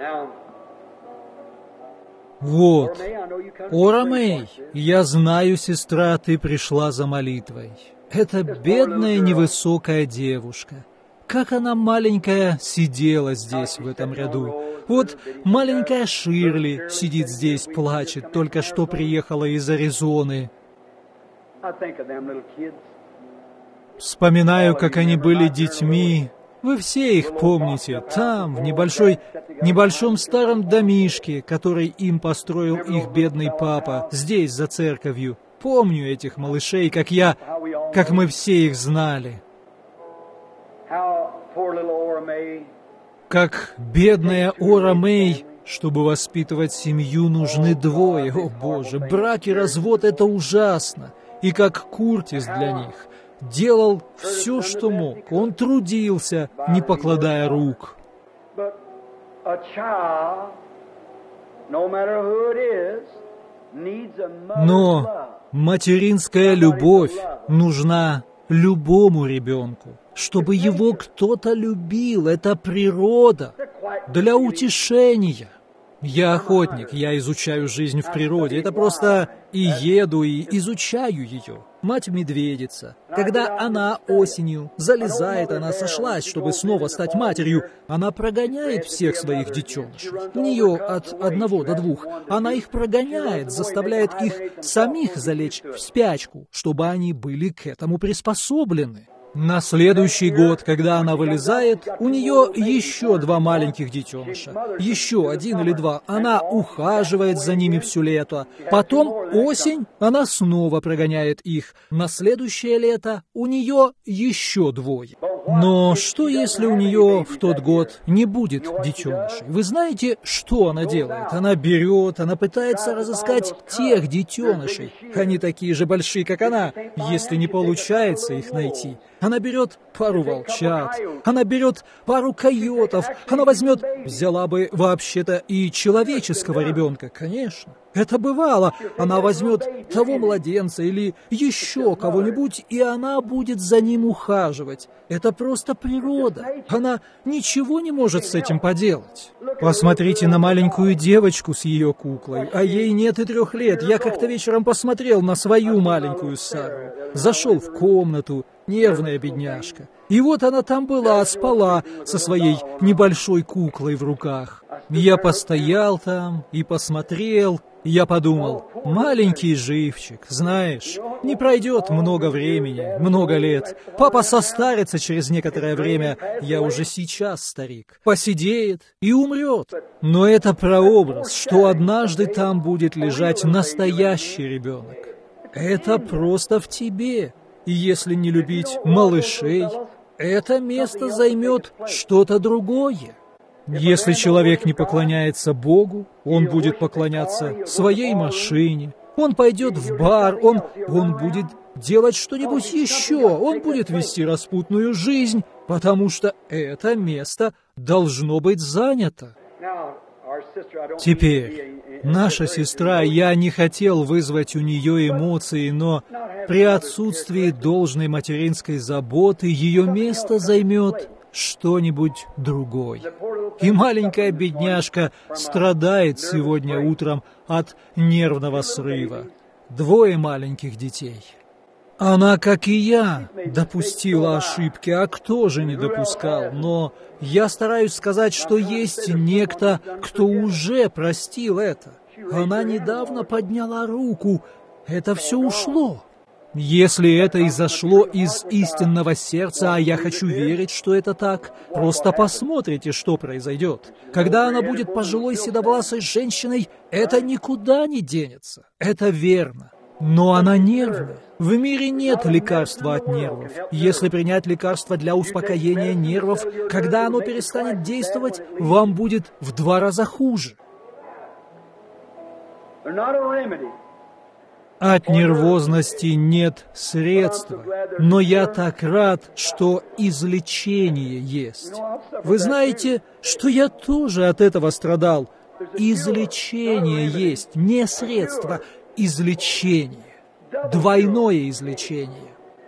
Вот. Ора Мэй, я знаю, сестра, ты пришла за молитвой. Это бедная невысокая девушка. Как она маленькая сидела здесь, в этом ряду. Вот маленькая Ширли сидит здесь, плачет, только что приехала из Аризоны. Вспоминаю, как они были детьми. Вы все их помните, там, в небольшой, небольшом старом домишке, который им построил их бедный папа, здесь, за церковью. Помню этих малышей, как я, как мы все их знали. Как бедная Ора Мэй, чтобы воспитывать семью, нужны двое. О, Боже, брак и развод — это ужасно. И как Куртис для них делал все, что мог. Он трудился, не покладая рук. Но материнская любовь нужна любому ребенку. Чтобы его кто-то любил, это природа, для утешения. Я охотник, я изучаю жизнь в природе. Это просто и еду, и изучаю ее. Мать-медведица. Когда она осенью залезает, она сошлась, чтобы снова стать матерью, она прогоняет всех своих детенышей. У нее от одного до двух. Она их прогоняет, заставляет их самих залечь в спячку, чтобы они были к этому приспособлены. На следующий год, когда она вылезает, у нее еще два маленьких детеныша. Еще один или два. Она ухаживает за ними все лето. Потом осень, она снова прогоняет их. На следующее лето у нее еще двое. Но что, если у нее в тот год не будет детенышей? Вы знаете, что она делает? Она берет, она пытается разыскать тех детенышей. Они такие же большие, как она, если не получается их найти. Она берет пару волчат, она берет пару койотов, она возьмет, взяла бы вообще-то и человеческого ребенка, конечно. Это бывало. Она возьмет того младенца или еще кого-нибудь, и она будет за ним ухаживать. Это просто природа. Она ничего не может с этим поделать. Посмотрите на маленькую девочку с ее куклой, а ей нет и трех лет. Я как-то вечером посмотрел на свою маленькую Сару. Зашел в комнату, нервная бедняжка. И вот она там была, спала со своей небольшой куклой в руках. Я постоял там и посмотрел. Я подумал, маленький живчик, знаешь, не пройдет много времени, много лет. Папа состарится через некоторое время, я уже сейчас старик, посидеет и умрет. Но это прообраз, что однажды там будет лежать настоящий ребенок. Это просто в тебе. И если не любить малышей, это место займет что-то другое. Если человек не поклоняется Богу, он будет поклоняться своей машине, он пойдет в бар, он, он будет делать что-нибудь еще, он будет вести распутную жизнь, потому что это место должно быть занято. Теперь, наша сестра, я не хотел вызвать у нее эмоции, но при отсутствии должной материнской заботы ее место займет что-нибудь другое. И маленькая бедняжка страдает сегодня утром от нервного срыва. Двое маленьких детей. Она, как и я, допустила ошибки, а кто же не допускал? Но я стараюсь сказать, что есть некто, кто уже простил это. Она недавно подняла руку. Это все ушло. Если это изошло из истинного сердца, а я хочу верить, что это так, просто посмотрите, что произойдет. Когда она будет пожилой седовласой женщиной, это никуда не денется. Это верно. Но она нервная. В мире нет лекарства от нервов. Если принять лекарство для успокоения нервов, когда оно перестанет действовать, вам будет в два раза хуже. От нервозности нет средства, но я так рад, что излечение есть. Вы знаете, что я тоже от этого страдал. Излечение есть, не средство, излечение. Двойное излечение.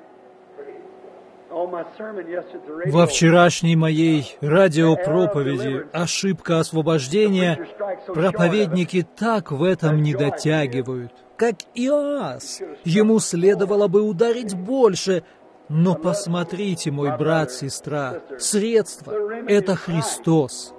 Во вчерашней моей радиопроповеди «Ошибка освобождения» проповедники так в этом не дотягивают, как Иоас. Ему следовало бы ударить больше. Но посмотрите, мой брат, сестра, средство — это Христос.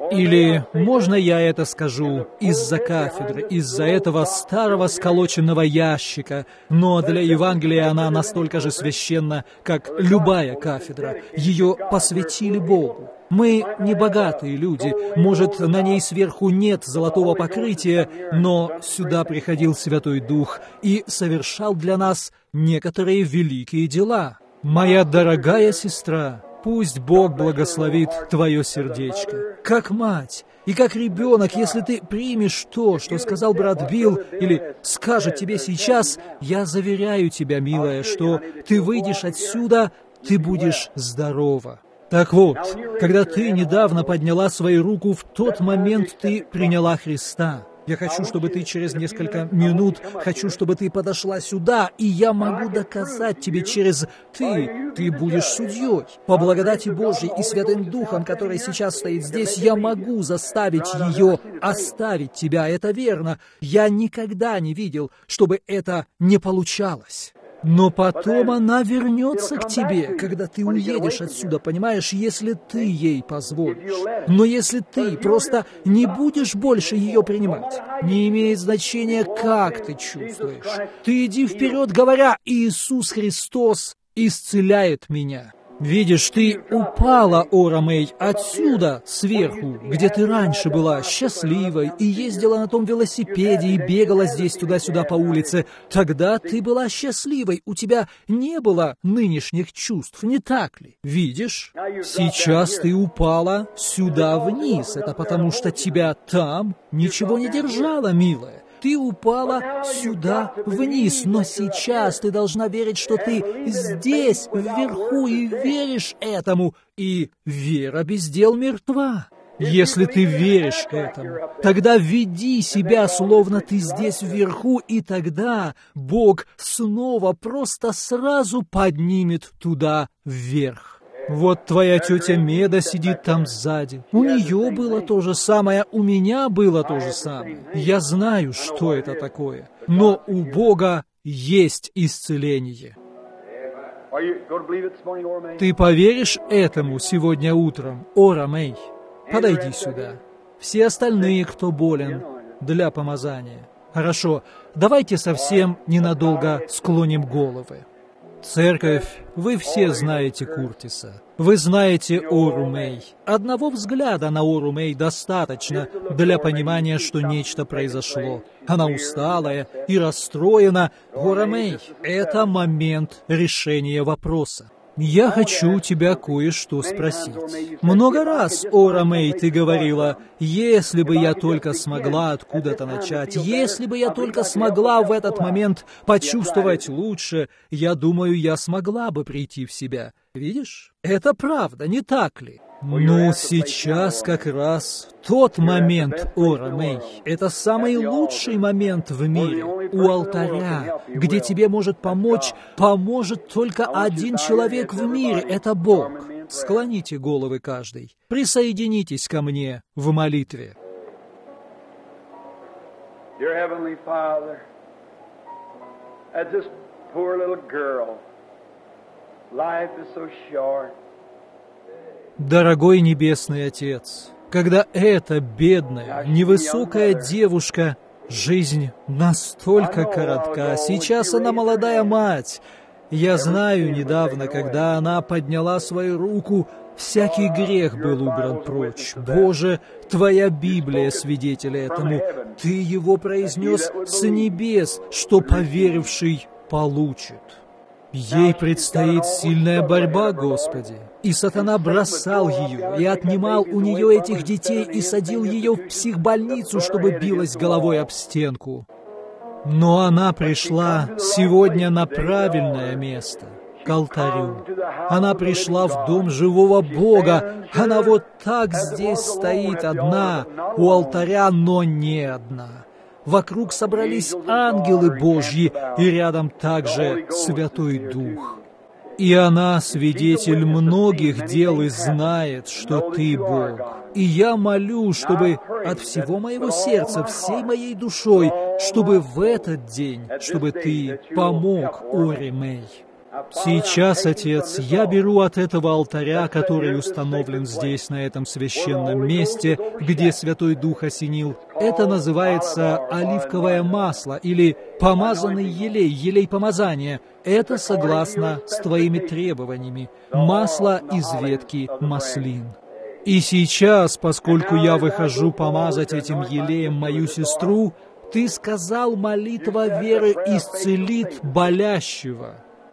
Или, можно я это скажу, из-за кафедры, из-за этого старого сколоченного ящика, но для Евангелия она настолько же священна, как любая кафедра. Ее посвятили Богу. Мы не богатые люди, может, на ней сверху нет золотого покрытия, но сюда приходил Святой Дух и совершал для нас некоторые великие дела. Моя дорогая сестра, пусть Бог благословит твое сердечко. Как мать и как ребенок, если ты примешь то, что сказал брат Билл, или скажет тебе сейчас, я заверяю тебя, милая, что ты выйдешь отсюда, ты будешь здорова. Так вот, когда ты недавно подняла свою руку, в тот момент ты приняла Христа. Я хочу, чтобы ты через несколько минут, хочу, чтобы ты подошла сюда, и я могу доказать тебе через «ты», ты будешь судьей. По благодати Божьей и Святым Духом, который сейчас стоит здесь, я могу заставить ее оставить тебя, это верно. Я никогда не видел, чтобы это не получалось. Но потом она вернется к тебе, когда ты уедешь отсюда, понимаешь, если ты ей позволишь. Но если ты просто не будешь больше ее принимать, не имеет значения, как ты чувствуешь. Ты иди вперед, говоря: «Иисус Христос исцеляет меня». Видишь, ты упала, Ора Мэй, отсюда, сверху, где ты раньше была счастливой и ездила на том велосипеде и бегала здесь туда-сюда по улице. Тогда ты была счастливой, у тебя не было нынешних чувств, не так ли? Видишь? Сейчас ты упала сюда вниз, это потому что тебя там ничего не держало, милая. Ты упала сюда вниз, но сейчас ты должна верить, что ты здесь, вверху, и веришь этому, и вера без дел мертва. Если ты веришь этому, тогда веди себя, словно ты здесь вверху, и тогда Бог снова просто сразу поднимет туда вверх. Вот твоя тетя Меда сидит там сзади. У нее было то же самое, у меня было то же самое. Я знаю, что это такое. Но у Бога есть исцеление. Ты поверишь этому сегодня утром, Ора Мэй? Подойди сюда. Все остальные, кто болен, для помазания. Хорошо, давайте совсем ненадолго склоним головы. Церковь, вы все знаете Куртиса. Вы знаете Ору Мэй. Одного взгляда на Ору Мэй достаточно для понимания, что нечто произошло. Она усталая и расстроена. Ора Мэй, это момент решения вопроса. Я хочу тебя кое-что спросить. Много раз, Ора Мэй, ты говорила: если бы я только смогла откуда-то начать, если бы я только смогла в этот момент почувствовать лучше, я думаю, я смогла бы прийти в себя. Видишь? Это правда, не так ли? Ну, сейчас как раз тот момент, Ора Мэй. Это самый лучший момент в мире. У алтаря, где тебе может помочь, поможет только один человек в мире. Это Бог. Склоните головы каждый. Присоединитесь ко мне в молитве.
Dear Heavenly Father, as this poor little girl, life is so short.
Дорогой Небесный Отец, когда эта бедная, невысокая девушка, жизнь настолько коротка, сейчас она молодая мать. Я знаю, недавно, когда она подняла свою руку, всякий грех был убран прочь. Боже, Твоя Библия свидетель этому. Ты его произнес с небес, что поверивший получит. Ей предстоит сильная борьба, Господи. И сатана бросал ее, и отнимал у нее этих детей, и садил ее в психбольницу, чтобы билась головой об стенку. Но она пришла сегодня на правильное место, к алтарю. Она пришла в дом живого Бога. Она вот так здесь стоит одна, у алтаря, но не одна. Вокруг собрались ангелы Божьи, и рядом также Святой Дух. И она свидетель многих дел и знает, что Ты Бог. И я молю, чтобы от всего моего сердца, всей моей душой, чтобы в этот день, чтобы Ты помог Оре Мэй. Сейчас, Отец, я беру от этого алтаря, который установлен здесь, на этом священном месте, где Святой Дух осенил. Это называется оливковое масло или помазанный елей, елей помазания. Это согласно с Твоими требованиями. Масло из ветки маслин. И сейчас, поскольку я выхожу помазать этим елеем мою сестру, Ты сказал, молитва веры исцелит болящего.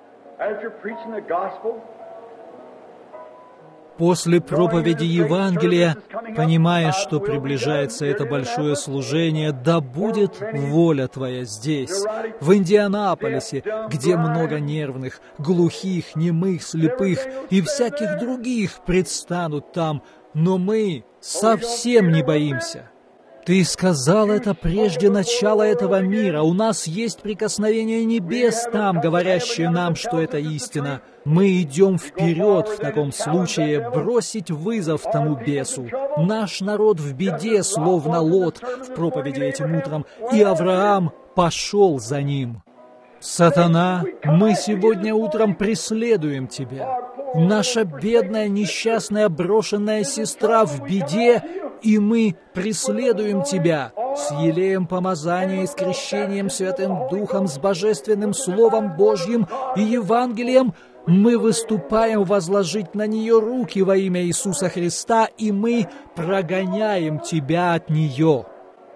После проповеди Евангелия, понимая, что приближается это большое служение, да будет воля Твоя здесь, в Индианаполисе, где много нервных, глухих, немых, слепых и всяких других предстанут там, но мы совсем не боимся. Ты сказал это прежде начала этого мира. У нас есть прикосновение небес там, говорящее нам, что это истина. Мы идем вперед в таком случае, бросить вызов тому бесу. Наш народ в беде, словно Лот в проповеди этим утром, и Авраам пошел за ним. Сатана, мы сегодня утром преследуем тебя. Наша бедная, несчастная, брошенная сестра в беде, и мы преследуем тебя с елеем помазания и с крещением Святым Духом, с Божественным Словом Божьим и Евангелием. Мы выступаем возложить на нее руки во имя Иисуса Христа, и мы прогоняем тебя от нее.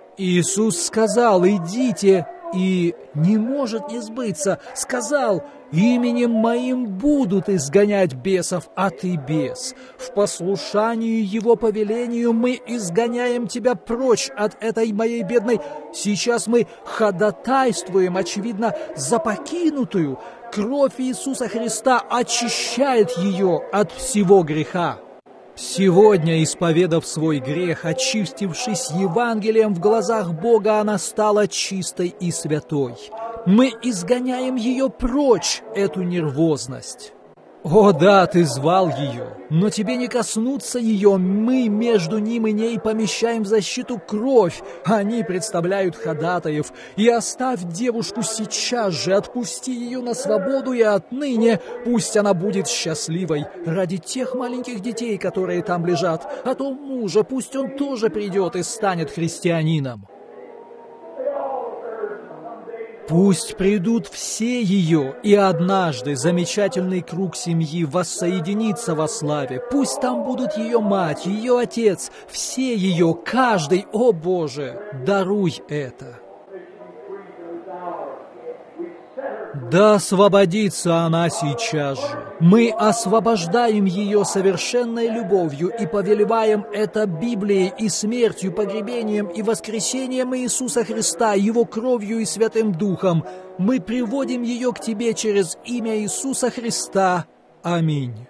Иисус сказал: «Идите», и не может не сбыться. Сказал: «Именем Моим будут изгонять бесов, а ты бес. В послушании Его повелению мы изгоняем тебя прочь от этой моей бедной». Сейчас мы ходатайствуем, очевидно, за покинутую. Кровь Иисуса Христа очищает ее от всего греха. Сегодня, исповедав свой грех, очистившись Евангелием в глазах Бога, она стала чистой и святой. Мы изгоняем ее прочь, эту нервозность. О да, ты звал ее, но тебе не коснуться ее. Мы между ним и ней помещаем в защиту кровь. Они представляют ходатаев. И оставь девушку сейчас же, отпусти ее на свободу, и отныне пусть она будет счастливой ради тех маленьких детей, которые там лежат. А то мужа, пусть он тоже придет и станет христианином. Пусть придут все ее, и однажды замечательный круг семьи воссоединится во славе. Пусть там будут ее мать, ее отец, все ее, каждый. О Боже, даруй это. Да освободится она сейчас же. Мы освобождаем ее совершенной любовью и повелеваем это Библией и смертью, погребением и воскресением Иисуса Христа, Его кровью и Святым Духом. Мы приводим ее к Тебе через имя Иисуса Христа. Аминь.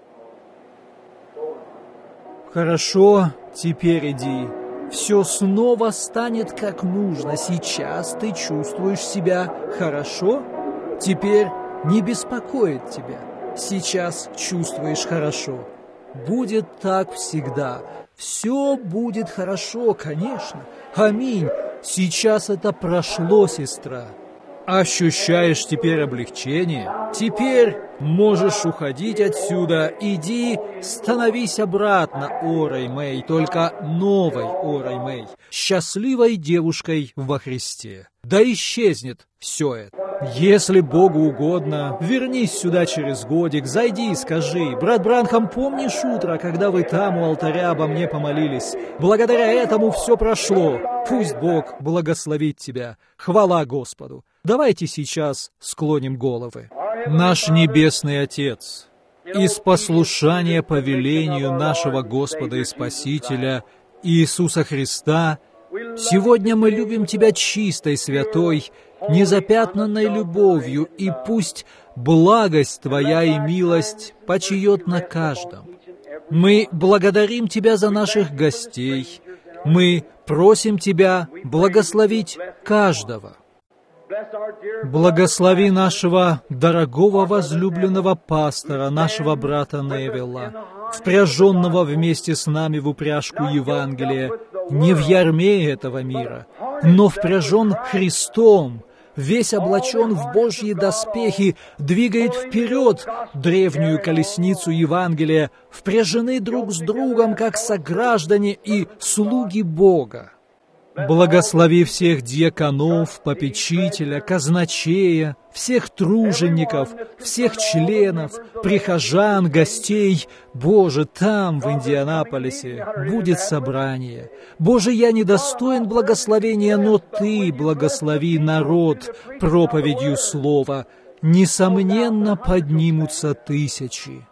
Хорошо, теперь иди. Все снова станет как нужно. Сейчас ты чувствуешь себя хорошо? Теперь не беспокоит тебя. Сейчас чувствуешь хорошо. Будет так всегда. Все будет хорошо, конечно. Аминь. Сейчас это прошло, сестра. Ощущаешь теперь облегчение? Теперь можешь уходить отсюда. Иди, становись обратно Орой Мэй, только новой Орой Мэй, счастливой девушкой во Христе. Да исчезнет все это. Если Богу угодно, вернись сюда через годик, зайди и скажи: «Брат Бранхам, помнишь утро, когда вы там у алтаря обо мне помолились? Благодаря этому все прошло. Пусть Бог благословит тебя. Хвала Господу». Давайте сейчас склоним головы. Наш Небесный Отец, из послушания повелению нашего Господа и Спасителя Иисуса Христа, сегодня мы любим Тебя чистой, святой, незапятнанной любовью, и пусть благость Твоя и милость почиет на каждом. Мы благодарим Тебя за наших гостей. Мы просим Тебя благословить каждого. Благослови нашего дорогого возлюбленного пастора, нашего брата Невилла, впряженного вместе с нами в упряжку Евангелия, не в ярме этого мира, но впряжен Христом, весь облачен в Божьи доспехи, двигает вперед древнюю колесницу Евангелия, впряжены друг с другом, как сограждане и слуги Бога. Благослови всех диаконов, попечителя, казначея, всех тружеников, всех членов, прихожан, гостей. Боже, там, в Индианаполисе, будет собрание. Боже, я недостоин благословения, но Ты благослови народ проповедью слова. Несомненно, поднимутся тысячи.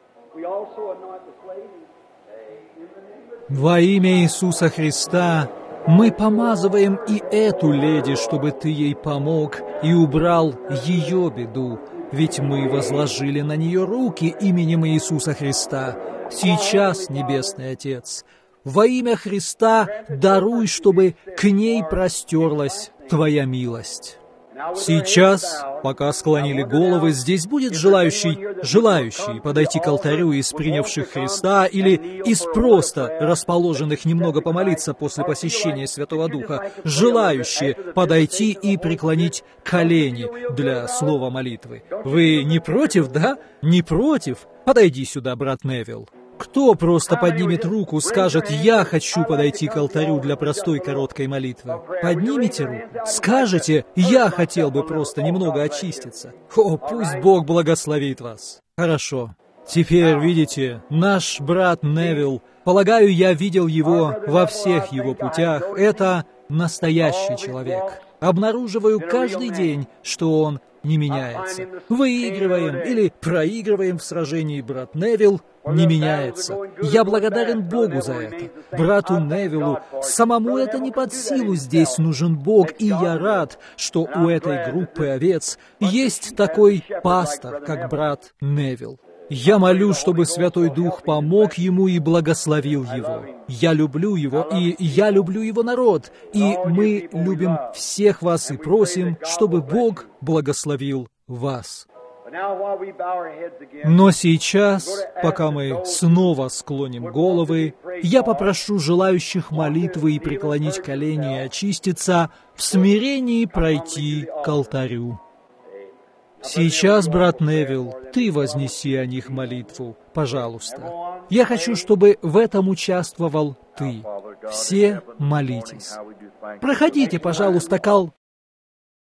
Во имя Иисуса Христа мы помазываем и эту леди, чтобы Ты ей помог и убрал ее беду, ведь мы возложили на нее руки именем Иисуса Христа. Сейчас, Небесный Отец, во имя Христа даруй, чтобы к ней простерлась Твоя милость. Сейчас, пока склонили головы, здесь будет желающий, желающий подойти к алтарю из принявших Христа или из просто расположенных немного помолиться после посещения Святого Духа, желающие подойти и преклонить колени для слова молитвы. Вы не против, да? Не против? Подойди сюда, брат Невилл. Кто просто поднимет руку, скажет: «Я хочу подойти к алтарю для простой короткой молитвы»? Поднимите руку. Скажете: «Я хотел бы просто немного очиститься». О, пусть Бог благословит вас. Хорошо. Теперь, видите, наш брат Невилл, полагаю, я видел его во всех его путях, это настоящий человек. Обнаруживаю каждый день, что он не меняется. Выигрываем или проигрываем в сражении, брат Невилл не меняется. Я благодарен Богу за это. Брату Невиллу самому это не под силу, здесь нужен Бог, и я рад, что у этой группы овец есть такой пастор, как брат Невилл. Я молю, чтобы Святой Дух помог ему и благословил его. Я люблю его, и я люблю его народ, и мы любим всех вас и просим, чтобы Бог благословил вас. Но сейчас, пока мы снова склоним головы, я попрошу желающих молитвы и преклонить колени и очиститься, в смирении пройти к алтарю. Сейчас, брат Невилл, ты вознеси о них молитву, пожалуйста. Я хочу, чтобы в этом участвовал ты. Все молитесь. Проходите, пожалуйста, к ал...